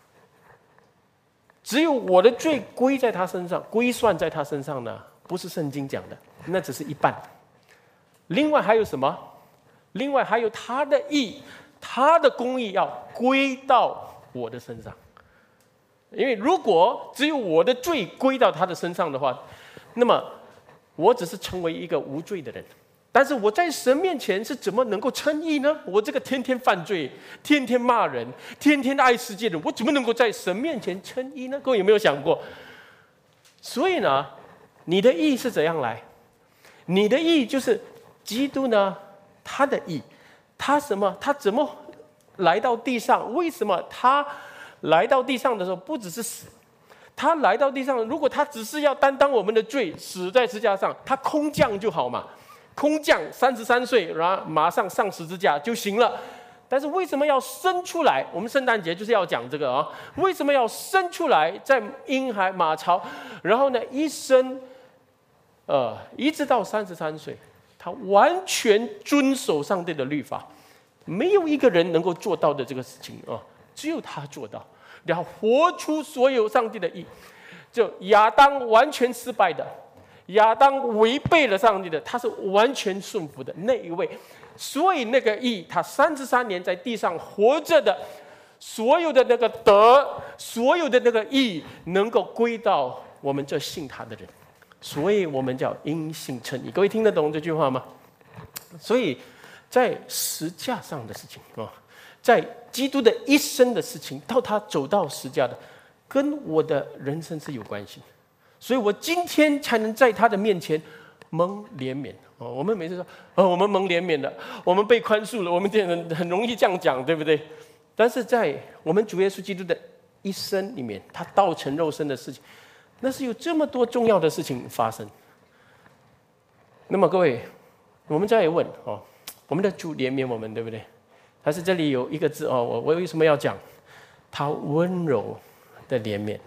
Speaker 1: 只有我的罪归在他身上，归算在他身上呢，不是圣经讲的，那只是一半。另外还有什么？另外还有他的义，他的公义要归到我的身上。因为如果只有我的罪归到他的身上的话，那么我只是成为一个无罪的人。但是我在神面前是怎么能够称义呢？我这个天天犯罪、天天骂人、天天爱世界的人，我怎么能够在神面前称义呢？各位有没有想过？所以呢，你的义是怎样来？你的义就是基督呢，他的义，他怎么来到地上？为什么他来到地上的时候不只是死？他来到地上，如果他只是要担当我们的罪，死在十字架上，他空降就好嘛。空降33岁，然后马上上十字架就行了。但是为什么要生出来？我们圣诞节就是要讲这个啊。为什么要生出来，在婴孩马槽，然后呢，一生，一直到33岁，他完全遵守上帝的律法，没有一个人能够做到的这个事情啊，只有他做到，然后活出所有上帝的义。就亚当完全失败的。亚当违背了上帝的，他是完全顺服的那一位，所以那个义，他33年在地上活着的，所有的那个德，所有的那个义，能够归到我们这信他的人，所以我们叫因信称义。各位听得懂这句话吗？所以在十架上的事情啊，在基督的一生的事情，到他走到十架的，跟我的人生是有关系的。所以我今天才能在他的面前蒙怜悯。我们每次说，我们蒙怜悯了，我们被宽恕了，我们这人很容易这样讲，对不对？但是在我们主耶稣基督的一生里面，他道成肉身的事情，那是有这么多重要的事情发生。那么各位，我们再问我们的主怜悯我们，对不对？但是这里有一个字我为什么要讲？他温柔的怜悯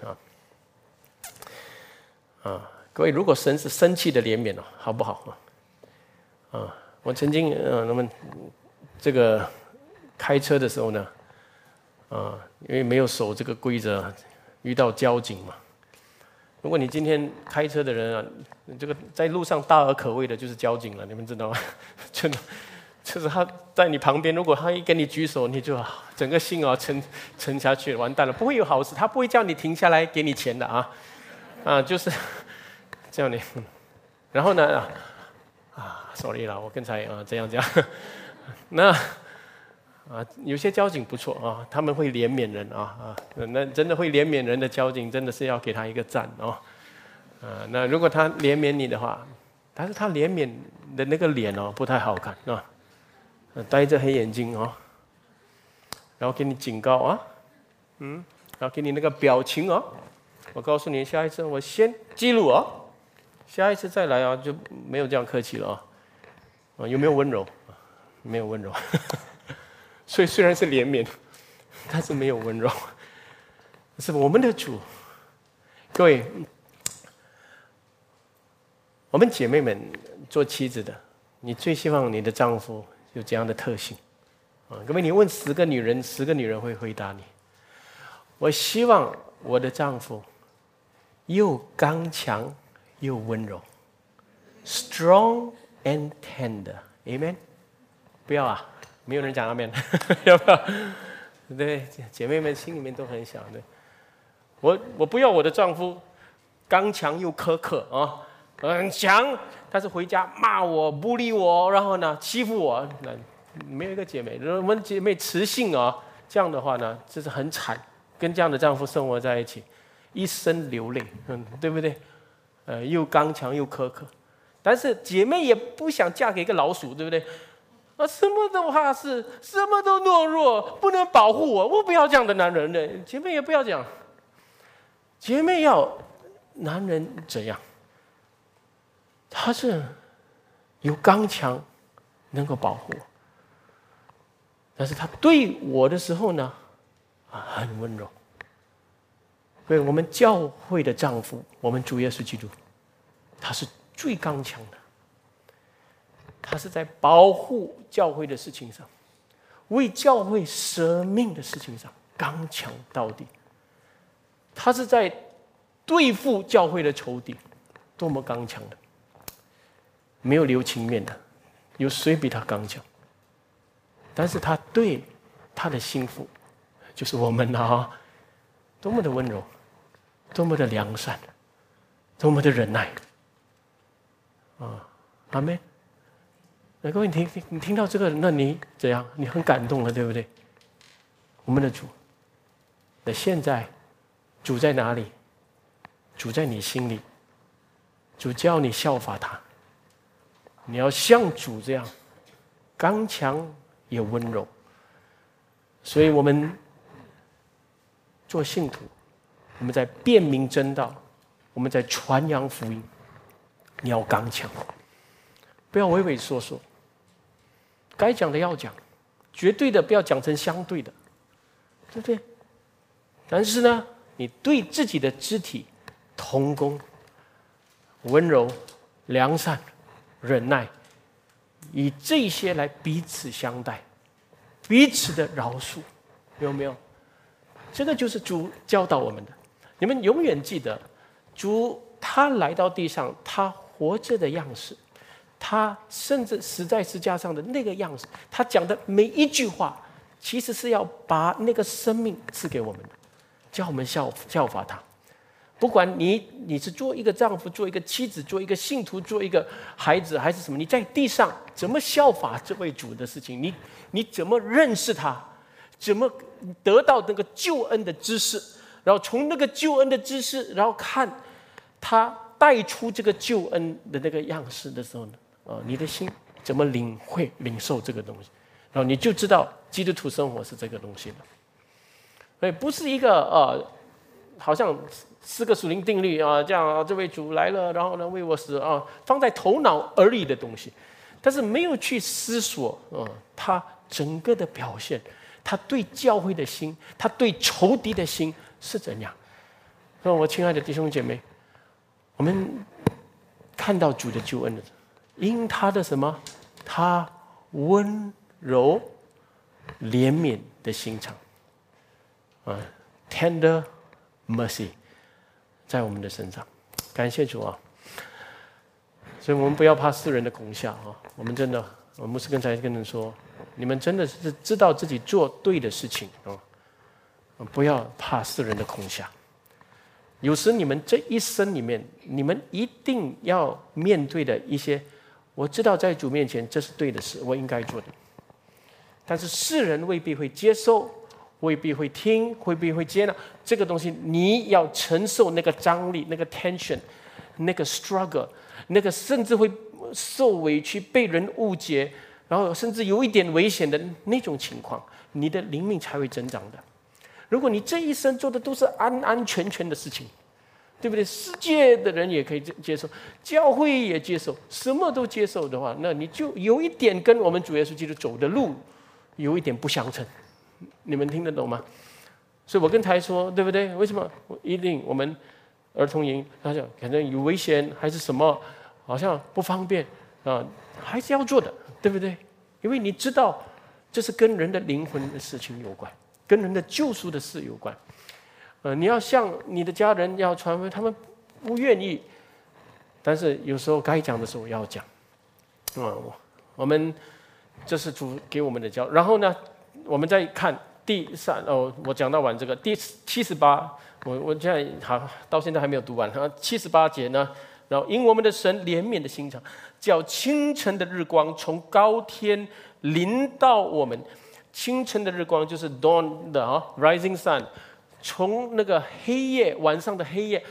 Speaker 1: 各位，如果神是生气的怜悯好不好我曾经我们这个开车的时候呢因为没有守这个规则，遇到交警嘛。如果你今天开车的人这个在路上大而可畏的就是交警了，你们知道吗？真的，就是他在你旁边，如果他一跟你举手，你就整个心沉下去，完蛋了，不会有好事，他不会叫你停下来给你钱的就是这样的。然后呢sorry 啦，我刚才这样讲。那有些交警不错他们会怜悯人那真的会怜悯人的交警，真的是要给他一个赞那如果他怜悯你的话，但是他怜悯的那个脸不太好看戴着黑眼睛然后给你警告然后给你那个表情我告诉你，下一次我先记录下一次再来就没有这样客气了有没有温柔？没有温柔。所以虽然是怜悯，但是没有温柔。是我们的主，各位，我们姐妹们做妻子的，你最希望你的丈夫有这样的特性各位，你问10个女人，10个女人会回答你：我希望我的丈夫又刚强又温柔 ，strong and tender。Amen。不要没有人讲阿们，要不要？对，姐妹们心里面都很想的。我不要我的丈夫刚强又苛刻很强，但是回家骂我、不理我，然后呢欺负我。没有一个姐妹，如果我们姐妹雌性这样的话呢，这是很惨。跟这样的丈夫生活在一起，一生流泪，对不对？ 又刚强又苛刻。但是姐妹也不想嫁给一个老鼠，对不对？什么都怕事，什么都懦弱，不能保护我，我不要这样的男人的。姐妹也不要这样，姐妹要男人怎样？他是有刚强，能够保护我，但是他对我的时候呢，很温柔。所以我们教会的丈夫，我们主耶稣基督，他是最刚强的。他是在保护教会的事情上，为教会舍命的事情上刚强到底。他是在对付教会的仇敌，多么刚强的，没有留情面的，有谁比他刚强？但是他对他的心腹，就是我们多么的温柔，多么的良善，多么的忍耐阿们。各位，你听到这个，那你怎样？你很感动了，对不对？我们的主，那现在主在哪里？主在你心里。主叫你效法他，你要像主这样刚强也温柔。所以我们做信徒，我们在辨明真道，我们在传扬福音，你要刚强，不要畏畏缩缩。该讲的要讲，绝对的不要讲成相对的，对不对？但是呢，你对自己的肢体同工，温柔、良善、忍耐，以这些来彼此相待，彼此的饶恕，有没有？这个就是主教导我们的。你们永远记得，主他来到地上，他活着的样式。他甚至死在十字架上的那个样子，他讲的每一句话，其实是要把那个生命赐给我们的，叫我们效法他。不管你是做一个丈夫，做一个妻子，做一个信徒，做一个孩子，还是什么，你在地上怎么效法这位主的事情，你怎么认识他，怎么得到那个救恩的知识，然后从那个救恩的知识，然后看他带出这个救恩的那个样式的时候呢？你的心怎么领会、领受这个东西，然后你就知道基督徒生活是这个东西了。所以不是一个好像4个属灵定律这样这位主来了，然后呢为我死放在头脑而已的东西，但是没有去思索他整个的表现，他对教会的心，他对仇敌的心是怎样。我亲爱的弟兄姐妹，我们看到主的救恩的。因他的什么？他温柔、怜悯的心肠，tender mercy， 在我们的身上，感谢主啊！所以我们不要怕世人的恐吓我们真的，我们是刚才跟人说，你们真的是知道自己做对的事情不要怕世人的恐吓。有时你们这一生里面，你们一定要面对的一些。我知道在主面前这是对的事，我应该做的。但是世人未必会接受，未必会听，未必会接纳这个东西。你要承受那个张力、那个 tension、那个 struggle、那个甚至会受委屈、被人误解，然后甚至有一点危险的那种情况，你的灵命才会增长的。如果你这一生做的都是安安全全的事情，对不对？世界的人也可以接受，教会也接受，什么都接受的话，那你就有一点跟我们主耶稣基督走的路有一点不相称。你们听得懂吗？所以我跟台说，对不对？为什么一定我们儿童营，他讲可能有危险还是什么，好像不方便还是要做的，对不对？因为你知道，这是跟人的灵魂的事情有关，跟人的救赎的事有关。你要向你的家人要传福音，他们不愿意，但是有时候该讲的时候要讲。我们这是主给我们的教。然后呢，我们再看我讲到完这个第78，我现在到现在还没有读完78节呢。然后因我们的神怜悯的心肠，叫清晨的日光从高天临到我们。清晨的日光就是 dawn 的rising sun。从那个黑夜晚上的黑夜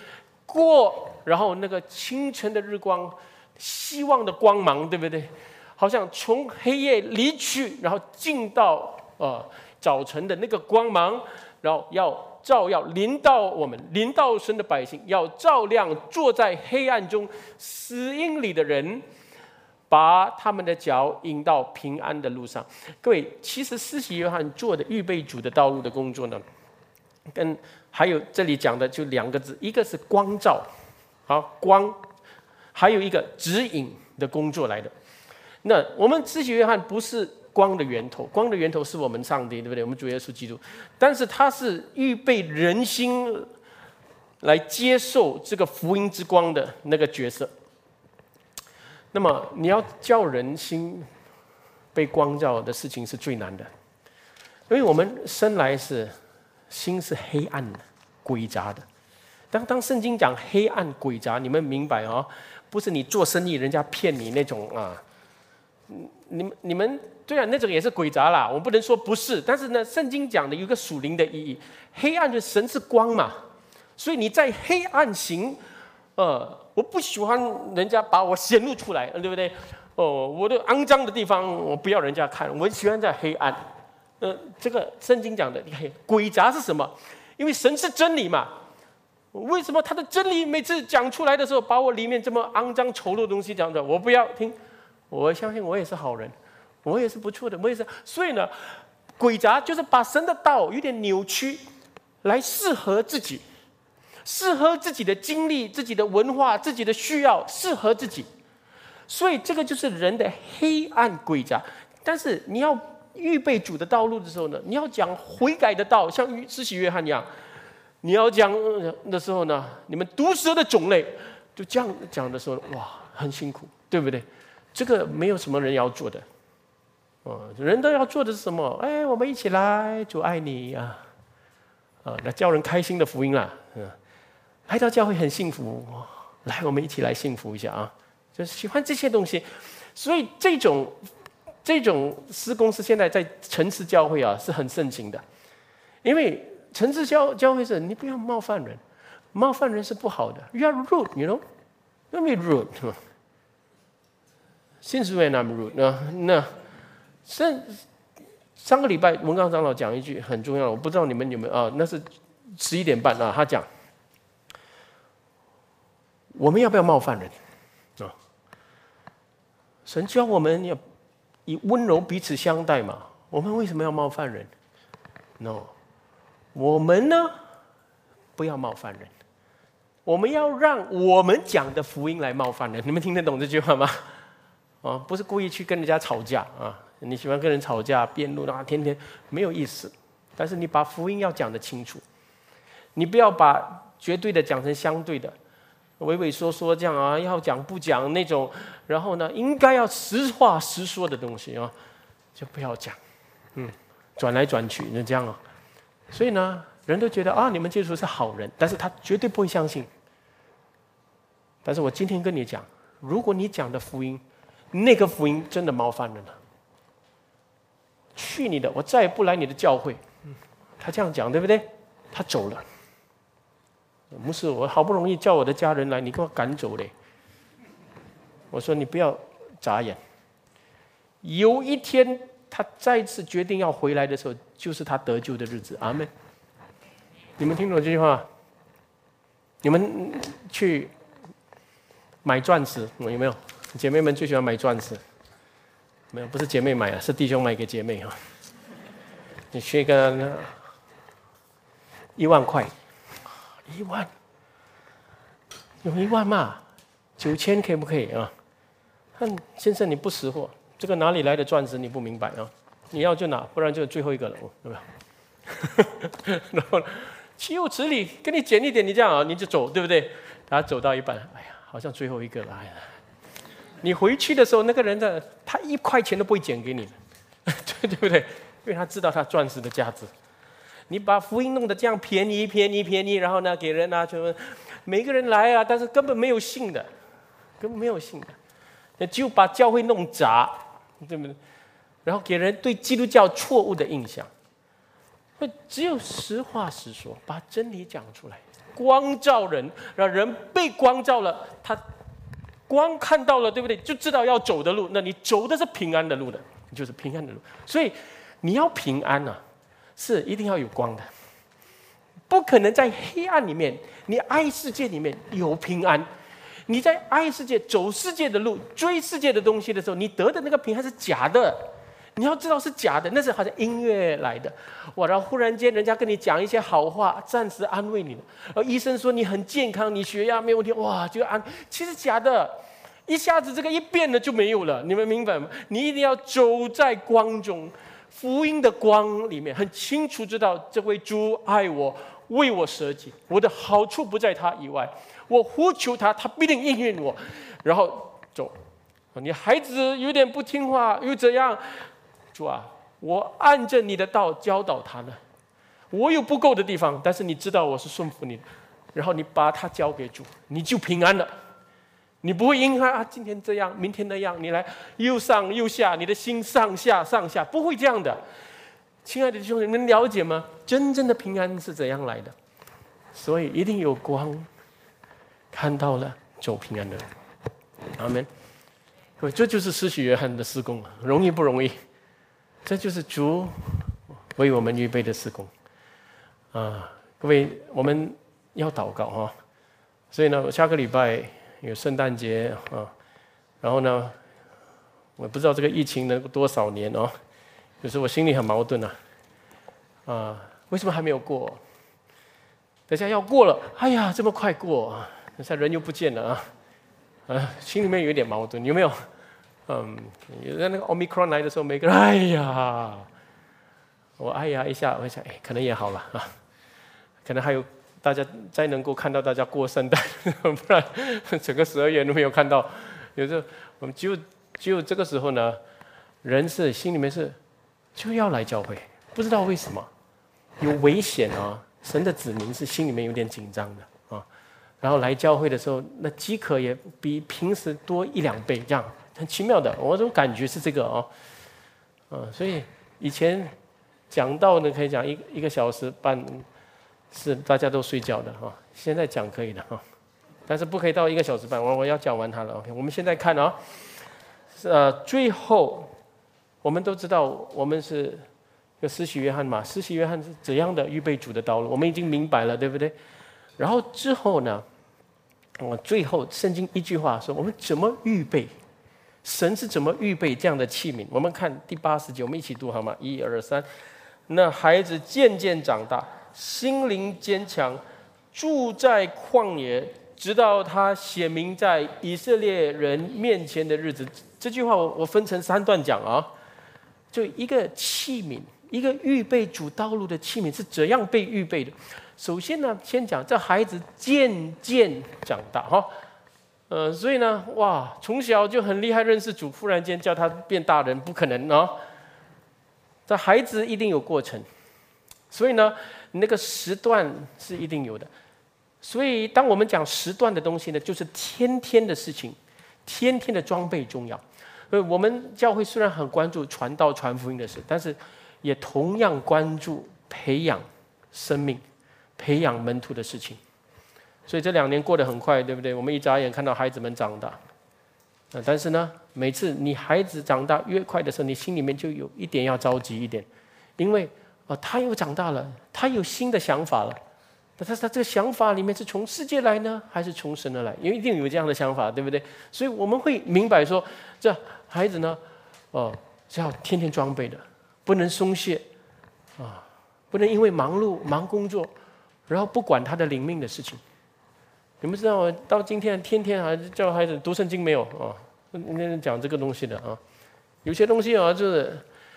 Speaker 1: 然后那个清晨的日光，希望的光芒，对不对？好像从黑夜离去，然后进到早晨的那个光芒，然后要照耀临到我们，临到神的百姓，要照亮坐在黑暗中死荫里的人，把他们的脚引到平安的路上。各位，其实施洗约翰做的预备主的道路的工作呢，跟还有这里讲的就2个字，一个是光照，好光，还有一个指引的工作来的。那我们施洗约翰不是光的源头，光的源头是我们上帝，对不对？我们主耶稣基督，但是他是预备人心来接受这个福音之光的那个角色。那么你要叫人心被光照的事情是最难的，因为我们生来心是黑暗的、诡诈的。当圣经讲黑暗诡诈，你们明白哦？不是你做生意人家骗你那种啊，你们对啊，那种也是诡诈啦，我不能说不是，但是呢，圣经讲的有一个属灵的意义，黑暗的神是光嘛，所以你在黑暗行，我不喜欢人家把我显露出来，对不对？我的肮脏的地方我不要人家看，我喜欢在黑暗。这个圣经讲的诡诈是什么？因为神是真理嘛，为什么他的真理每次讲出来的时候，把我里面这么肮脏丑陋的东西讲的，我不要听。我相信我也是好人，我也是不错的，我也是。所以呢，诡诈就是把神的道有点扭曲，来适合自己，适合自己的经历、自己的文化、自己的需要，适合自己。所以这个就是人的黑暗诡诈。但是你要预备主的道路的时候呢，你要讲悔改的道，像施洗约翰一样。你要讲的时候呢，你们毒蛇的种类，就这样讲的时候，哇，很辛苦，对不对？这个没有什么人要做的，人都要做的是什么？我们一起来，主爱你啊，那叫人开心的福音啦，来到教会很幸福，来，我们一起来幸福一下啊，就是喜欢这些东西。所以这种施工是现在在城市教会啊是很盛行的，因为城市教会是你不要冒犯人，冒犯人是不好的。You are rude, you know, don't be rude. Since when I'm rude? 那上个礼拜文刚长老讲一句很重要，我不知道你们有没有啊？那是11:30啊，他讲我们要不要冒犯人啊？神教我们要以温柔彼此相待嘛，我们为什么要冒犯人 ？No。我们呢，不要冒犯人，我们要让我们讲的福音来冒犯人。你们听得懂这句话吗？不是故意去跟人家吵架啊！你喜欢跟人吵架、辩论啊，天天没有意思。但是你把福音要讲得清楚，你不要把绝对的讲成相对的，畏畏缩缩这样啊，要讲不讲那种，然后呢，应该要实话实说的东西啊，就不要讲，转来转去，就这样啊。所以呢，人都觉得啊，你们基督徒是好人，但是他绝对不会相信。但是我今天跟你讲，如果你讲的福音，那个福音真的冒犯人了，去你的，我再也不来你的教会。他这样讲，对不对？他走了。牧师，我好不容易叫我的家人来，你给我赶走嘞。我说你不要眨眼。有一天他再次决定要回来的时候，就是他得救的日子。阿们。你们听懂这句话？你们去买钻石，有没有？姐妹们最喜欢买钻石。没有，不是姐妹买啊，是弟兄买给姐妹哈。你去个1万块，1万，有1万嘛？9000可以不可以啊？先生你不识货，这个哪里来的钻石你不明白啊？你要就拿，不然就最后一个了，对吧？然后岂有此理，跟你减一点，你这样啊，你就走，对不对？他走到一半，哎呀，好像最后一个了，哎呀。你回去的时候，那个人他1块钱都不会减给你的，对不对？因为他知道他钻石的价值。你把福音弄得这样便宜，然后呢，给人啊，就每个人来啊，但是根本没有信的，根本没有信的，就把教会弄砸，对不对？然后给人对基督教错误的印象。只有实话实说，把真理讲出来， 光照人，让人被光照了，他光看到了，对不对？就知道要走的路，那你走的是平安的路的，就是平安的路。所以你要平安啊，是一定要有光的，不可能在黑暗里面，你爱世界里面有平安。你在爱世界、走世界的路、追世界的东西的时候，你得的那个平安是假的。你要知道是假的，那是好像音乐来的，哇！然后忽然间人家跟你讲一些好话，暂时安慰你了。而医生说你很健康，你血压没有问题，哇，就其实假的，一下子这个一变了就没有了。你们明白吗？你一定要走在光中，福音的光里面，很清楚知道这位主爱我，为我舍己，我的好处不在他以外。我呼求他，他必定应允我，然后走。你孩子有点不听话，又怎样？主啊，我按着你的道教导他呢。我有不够的地方，但是你知道我是顺服你的，然后你把他交给主，你就平安了。你不会因他今天这样，明天那样，你来又上又下，你的心上下上下，不会这样的。亲爱的弟兄，你们了解吗？真正的平安是怎样来的？所以一定有光。看到了，走平安的人，阿们。这就是施洗约翰的事工，容易不容易？这就是主为我们预备的事工啊！各位，我们要祷告哈。所以呢，下个礼拜有圣诞节啊，然后呢，我不知道这个疫情能多少年哦，有时候我心里很矛盾啊，为什么还没有过？等下要过了，哎呀，这么快过啊！等下人又不见了心里面有一点矛盾，有没有？在那个 Omicron 来的时候，每个人哎呀，我哎呀一下，我想可能也好了啊，可能还有大家再能够看到大家过圣诞，不然整个12月都没有看到。有时候我们只有这个时候呢，人是心里面是就要来教会，不知道为什么有危险啊，神的子民是心里面有点紧张的。然后来教会的时候，那饥渴也比平时多1-2倍，这样很奇妙的。我这种感觉是这个所以以前讲道呢可以讲一个小时半，是大家都睡觉的现在讲可以的但是不可以到1个小时半，我要讲完它了。OK， 我们现在看最后我们都知道我们是有施洗约翰嘛，施洗约翰是怎样的预备主的道路，我们已经明白了，对不对？然后之后呢，最后圣经一句话说，我们怎么预备？神是怎么预备这样的器皿？我们看第8节，我们一起读好吗？1、2、3。那孩子渐渐长大，心灵坚强，住在旷野，直到他显明在以色列人面前的日子。这句话我分成3段讲就一个器皿，一个预备主道路的器皿是怎样被预备的。首先呢，先讲这孩子渐渐长大所以呢，哇，从小就很厉害认识主，忽然间叫他变大人，不可能这孩子一定有过程，所以呢，那个时段是一定有的。所以当我们讲时段的东西呢，就是天天的事情，天天的装备重要。我们教会虽然很关注传道传福音的事，但是也同样关注培养生命、培养门徒的事情。所以这2年过得很快，对不对？我们一眨眼看到孩子们长大，但是呢，每次你孩子长大越快的时候，你心里面就有一点要着急一点，因为他又长大了，他有新的想法了。但是他这个想法里面是从世界来呢，还是从神而来？因为一定有这样的想法，对不对？所以我们会明白说，这孩子呢，是要天天装备的，不能松懈不能因为忙碌忙工作，然后不管他的灵命的事情。你们知道我到今天天天还叫孩子读圣经没有讲这个东西的有些东西就是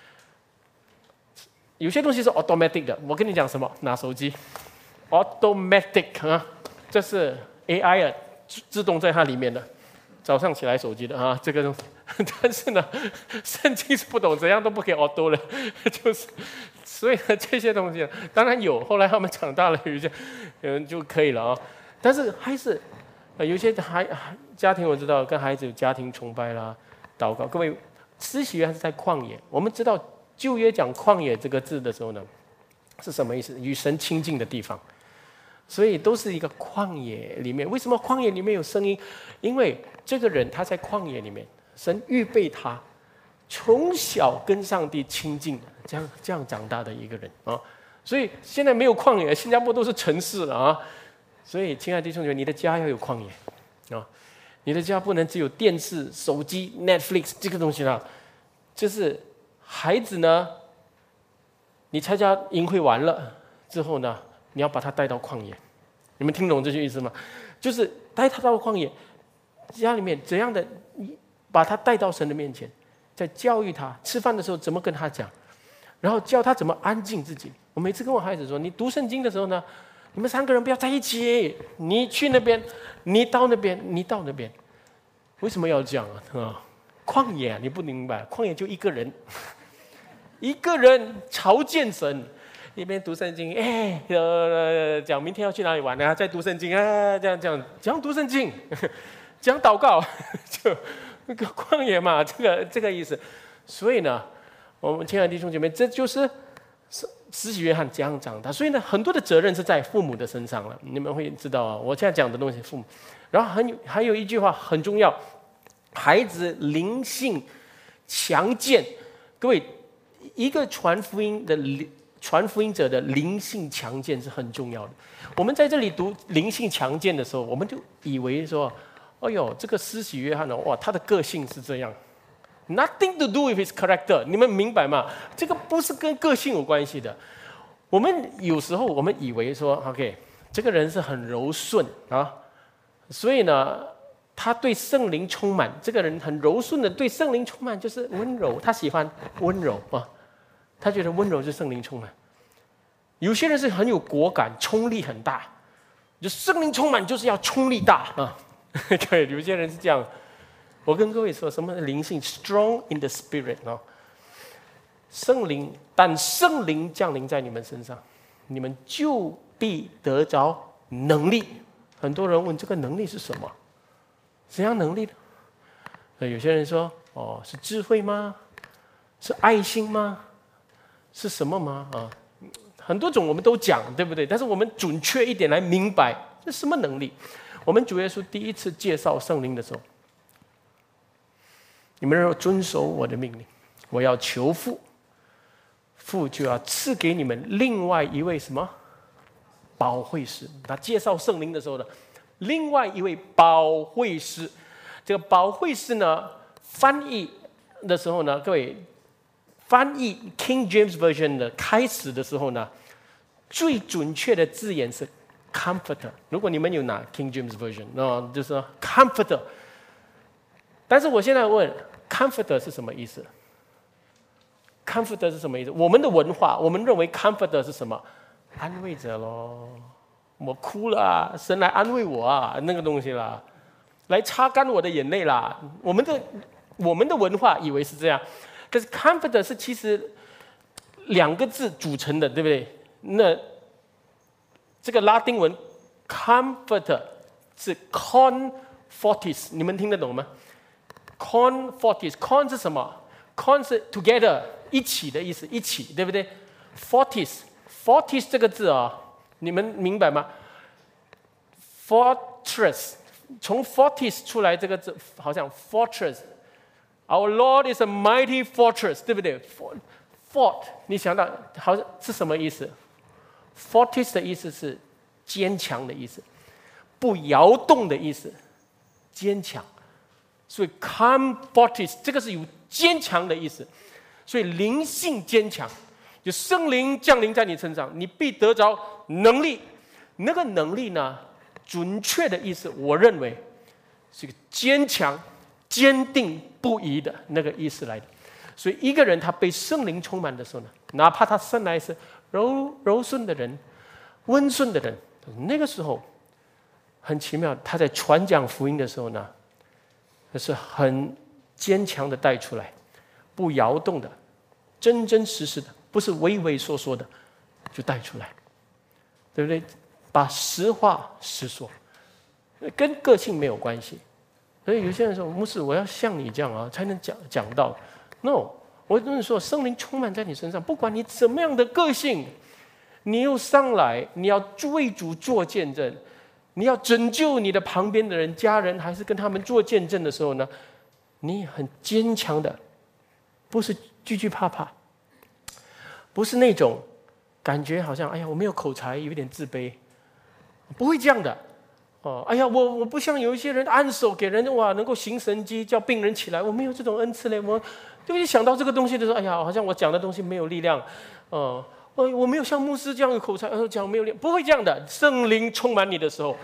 Speaker 1: 有些东西是 automatic 的。我跟你讲什么？拿手机 automatic 这是 AI 自动在它里面的，早上起来手机的这个东西。但是呢，圣经是不懂，怎样都不可以 auto 的，就是所以呢，这些东西当然有，后来他们长大了，有些人就可以了但是还是有些家庭我知道跟孩子有家庭崇拜啦、祷告。各位，施洗约翰是在旷野，我们知道旧约讲旷野这个字的时候呢，是什么意思？与神亲近的地方。 所以都是一个旷野里面。为什么旷野里面有声音？因为这个人他在旷野里面，神预备他从小跟上帝亲近的，这样长大的一个人啊。所以现在没有旷野，新加坡都是城市了啊。所以，亲爱的弟兄姐妹，你的家要有旷野啊！你的家不能只有电视、手机、Netflix 这个东西了。就是孩子呢，你参加营会完了之后呢，你要把他带到旷野。你们听懂这句意思吗？就是带他到旷野，家里面怎样的，把他带到神的面前，在教育他。吃饭的时候怎么跟他讲，然后教他怎么安静自己。我每次跟我孩子说，你读圣经的时候呢，你们3个人不要在一起，你去那边，你到那边，你到那边。为什么要这样啊？旷野你不明白，旷野就一个人，一个人朝见神，一边读圣经，讲明天要去哪里玩啊，再读圣经啊，这样讲读圣经，讲祷告，就那个旷野嘛，这个意思。所以呢，我们亲爱的弟兄姐妹，这就是施洗约翰这样长大。所以呢，很多的责任是在父母的身上了。你们会知道啊，我现在讲的东西，父母。然后还有一句话很重要，孩子灵性强健。各位，一个传福音者的灵性强健是很重要的。我们在这里读灵性强健的时候，我们就以为说，哎呦，这个施洗约翰呢，哇，他的个性是这样 ，nothing to do with his character。你们明白吗？这个不是跟个性有关系的。我们有时候我们以为说 ，OK， 这个人是很柔顺啊。所以呢，他对圣灵充满，这个人很柔顺的对圣灵充满，就是温柔，他喜欢温柔啊，他觉得温柔是圣灵充满。有些人是很有果敢，冲力很大，就圣灵充满就是要冲力大啊。对，有些人是这样。我跟各位说，什么灵性 strong in the spirit 啊？但圣灵降临在你们身上，你们就必得着能力。很多人问这个能力是什么？怎样能力呢？有些人说，哦，是智慧吗？是爱心吗？是什么吗？啊，很多种我们都讲，对不对？但是我们准确一点来明白，这什么能力？我们主耶稣第一次介绍圣灵的时候，你们要遵守我的命令，我要求父，父就要赐给你们另外一位什么？保惠师。他介绍圣灵的时候呢，另外一位保惠师。这个保惠师呢，翻译的时候呢，各位翻译 King James Version 的开始的时候呢，最准确的字眼是 comforter。如果你们有拿 King James Version， 就是 comforter。但是我现在问 comforter 是什么意思 ？comforter 是什么意思？我们的文化，我们认为 comforter 是什么？安慰者咯，我哭了啊，神来安慰我啊，那个东西啦，来擦干我的眼泪啦。我们的文化以为是这样，可是 comforter 是其实2个字组成的，对不对？那这个拉丁文 comforter 是 confortis， 你们听得懂吗？ confortis，con 是什么？ con 是 together， 一起的意思，一起，对不对？ fortis 这个字啊，你们明白吗？ fortress， 从 fortis 出来这个字，好像 fortress。Our Lord is a mighty fortress， 对不对 ？Fort， 你想到好像是什么意思 ？fortis 的意思是坚强的意思，不摇动的意思，坚强。所以 comfortis 这个是有坚强的意思，所以灵性坚强。就圣灵降临在你身上，你必得着能力。那个能力呢，准确的意思，我认为是一个坚强、坚定不移的那个意思来的。所以一个人他被圣灵充满的时候呢，哪怕他生来是柔顺的人、温顺的人，那个时候很奇妙，他在传讲福音的时候呢，是很坚强的带出来，不摇动的，真真实实的。不是畏畏缩缩的就带出来，对不对？把实话实说，跟个性没有关系。所以有些人说，牧师，我要像你这样啊，才能讲到。No， 我跟你说，圣灵充满在你身上，不管你怎么样的个性， 你又上来，你要为主做见证，你要拯救你的旁边的人、家人，还是跟他们做见证的时候呢，你很坚强的，不是惧惧怕怕，不是那种感觉好像哎呀我没有口才，有点自卑，不会这样的。哎呀，我不像有一些人按手给人，哇，能够行神迹，叫病人起来，我没有这种恩赐嘞。我就一想到这个东西的时候，哎呀，好像我讲的东西没有力量，我没有像牧师这样有口才，讲没有力量，不会这样的。圣灵充满你的时候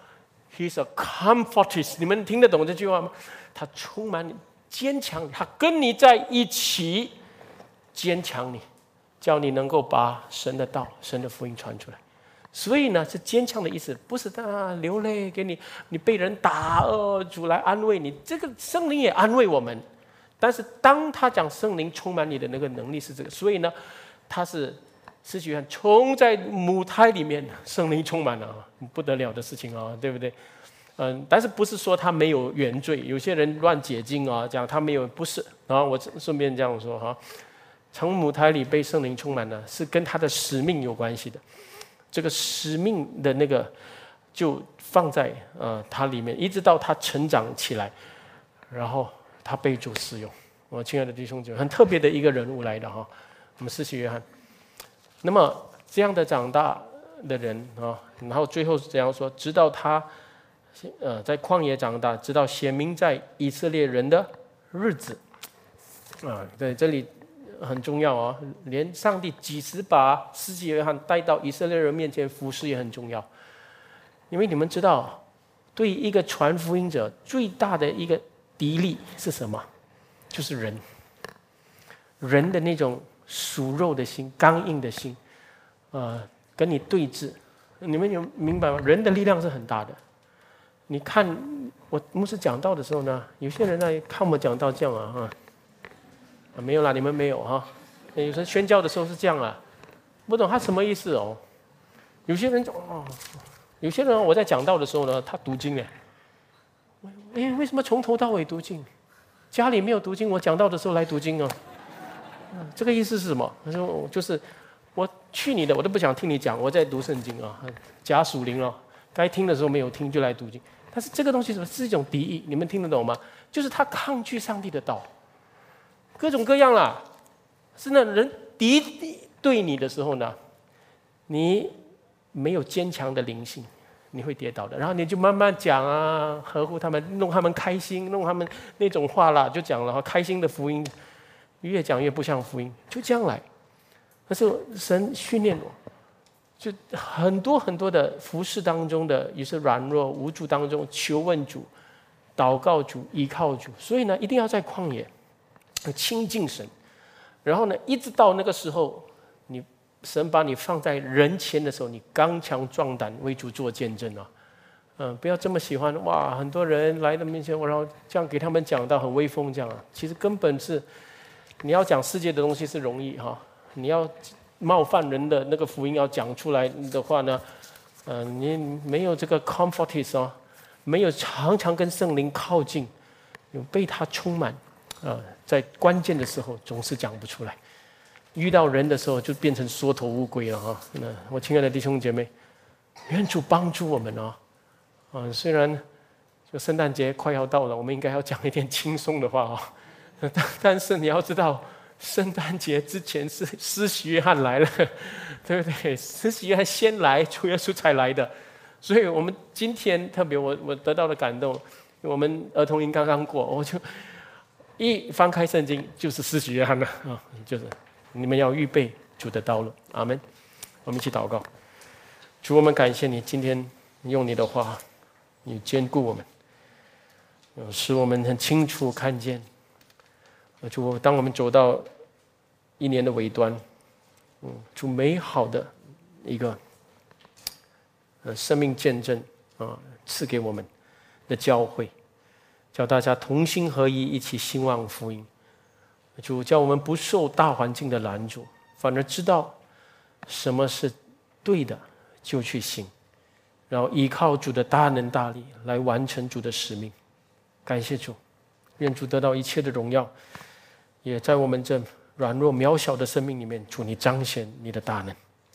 Speaker 1: ，He's a comforter， 你们听得懂这句话吗？他充满你，坚强你，他跟你在一起，坚强你，叫你能够把神的道、神的福音传出来。所以呢，是坚强的意思，不是流泪给你，你被人打，主来安慰你。这个圣灵也安慰我们，但是当他讲圣灵充满你的那个能力是这个，所以呢，他是施洗约翰冲在母胎里面，圣灵充满了，不得了的事情啊，对不对？但是不是说他没有原罪？有些人乱解经啊，讲他没有，不是啊。我顺便这样说哈，从母胎里被圣灵充满了，是跟他的使命有关系的。这个使命的那个就放在他里面，一直到他成长起来，然后他被主使用。我亲爱的弟兄姐妹，很特别的一个人物来的哈，我们施洗约翰。那么这样的长大的人啊，然后最后怎样说？直到他在旷野长大，直到显明在以色列人的日子啊，在这里。很重要啊！连上帝几时把施洗约翰带到以色列人面前服侍也很重要，因为你们知道，对一个传福音者最大的一个敌力是什么？就是人的那种属肉的心、刚硬的心，跟你对峙。你们有明白吗？人的力量是很大的。你看我牧师讲道的时候呢，有些人在看我讲道这样啊。没有啦，你们没有哈。有时候宣教的时候是这样啊，不懂他什么意思哦。有些人有些人我在讲道的时候呢，他读经哎，为什么从头到尾读经？家里没有读经，我讲道的时候来读经哦。这个意思是什么？他说就是我去你的，我都不想听你讲，我在读圣经啊，假属灵了，该听的时候没有听就来读经。但是这个东西是一种敌意，你们听得懂吗？就是他抗拒上帝的道。各种各样啦，是那人敌对你的时候呢，你没有坚强的灵性，你会跌倒的。然后你就慢慢讲啊，呵护他们，弄他们开心，弄他们那种话啦，就讲了开心的福音，越讲越不像福音，就这样来。可是神训练我，就很多很多的服事当中的也是软弱无助当中，求问主、祷告主、依靠主，所以呢，一定要在旷野。亲近神，然后呢，一直到那个时候，神把你放在人前的时候，你刚强壮胆为主做见证啊，不要这么喜欢哇，很多人来的面前，然后这样给他们讲到很威风这样啊，其实根本是你要讲世界的东西是容易哈，你要冒犯人的那个福音要讲出来的话呢，你没有这个 comfortis 啊，没有常常跟圣灵靠近，有被他充满。在关键的时候总是讲不出来，遇到人的时候就变成缩头乌龟了哈。那我亲爱的弟兄姐妹，愿主帮助我们虽然就圣诞节快要到了，我们应该要讲一点轻松的话但是你要知道，圣诞节之前是施洗约翰来了，对不对？施洗约翰先来，主耶稣才来的，所以我们今天特别我得到了感动，我们儿童营刚刚过，我就。一翻开圣经就是施洗约翰了就是你们要预备主的道路，阿们。我们一起祷告。主，我们感谢你，今天用你的话，你坚固我们，使我们很清楚看见。主，当我们走到一年的尾端，主美好的一个生命见证赐给我们的教会。叫大家同心合一，一起兴旺福音。主叫我们不受大环境的拦阻，反而知道什么是对的，就去行，然后依靠主的大能大力来完成主的使命。感谢主，愿主得到一切的荣耀，也在我们这软弱渺小的生命里面，主你彰显你的大能。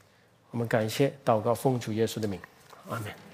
Speaker 1: 我们感谢祷告，奉主耶稣的名，阿门。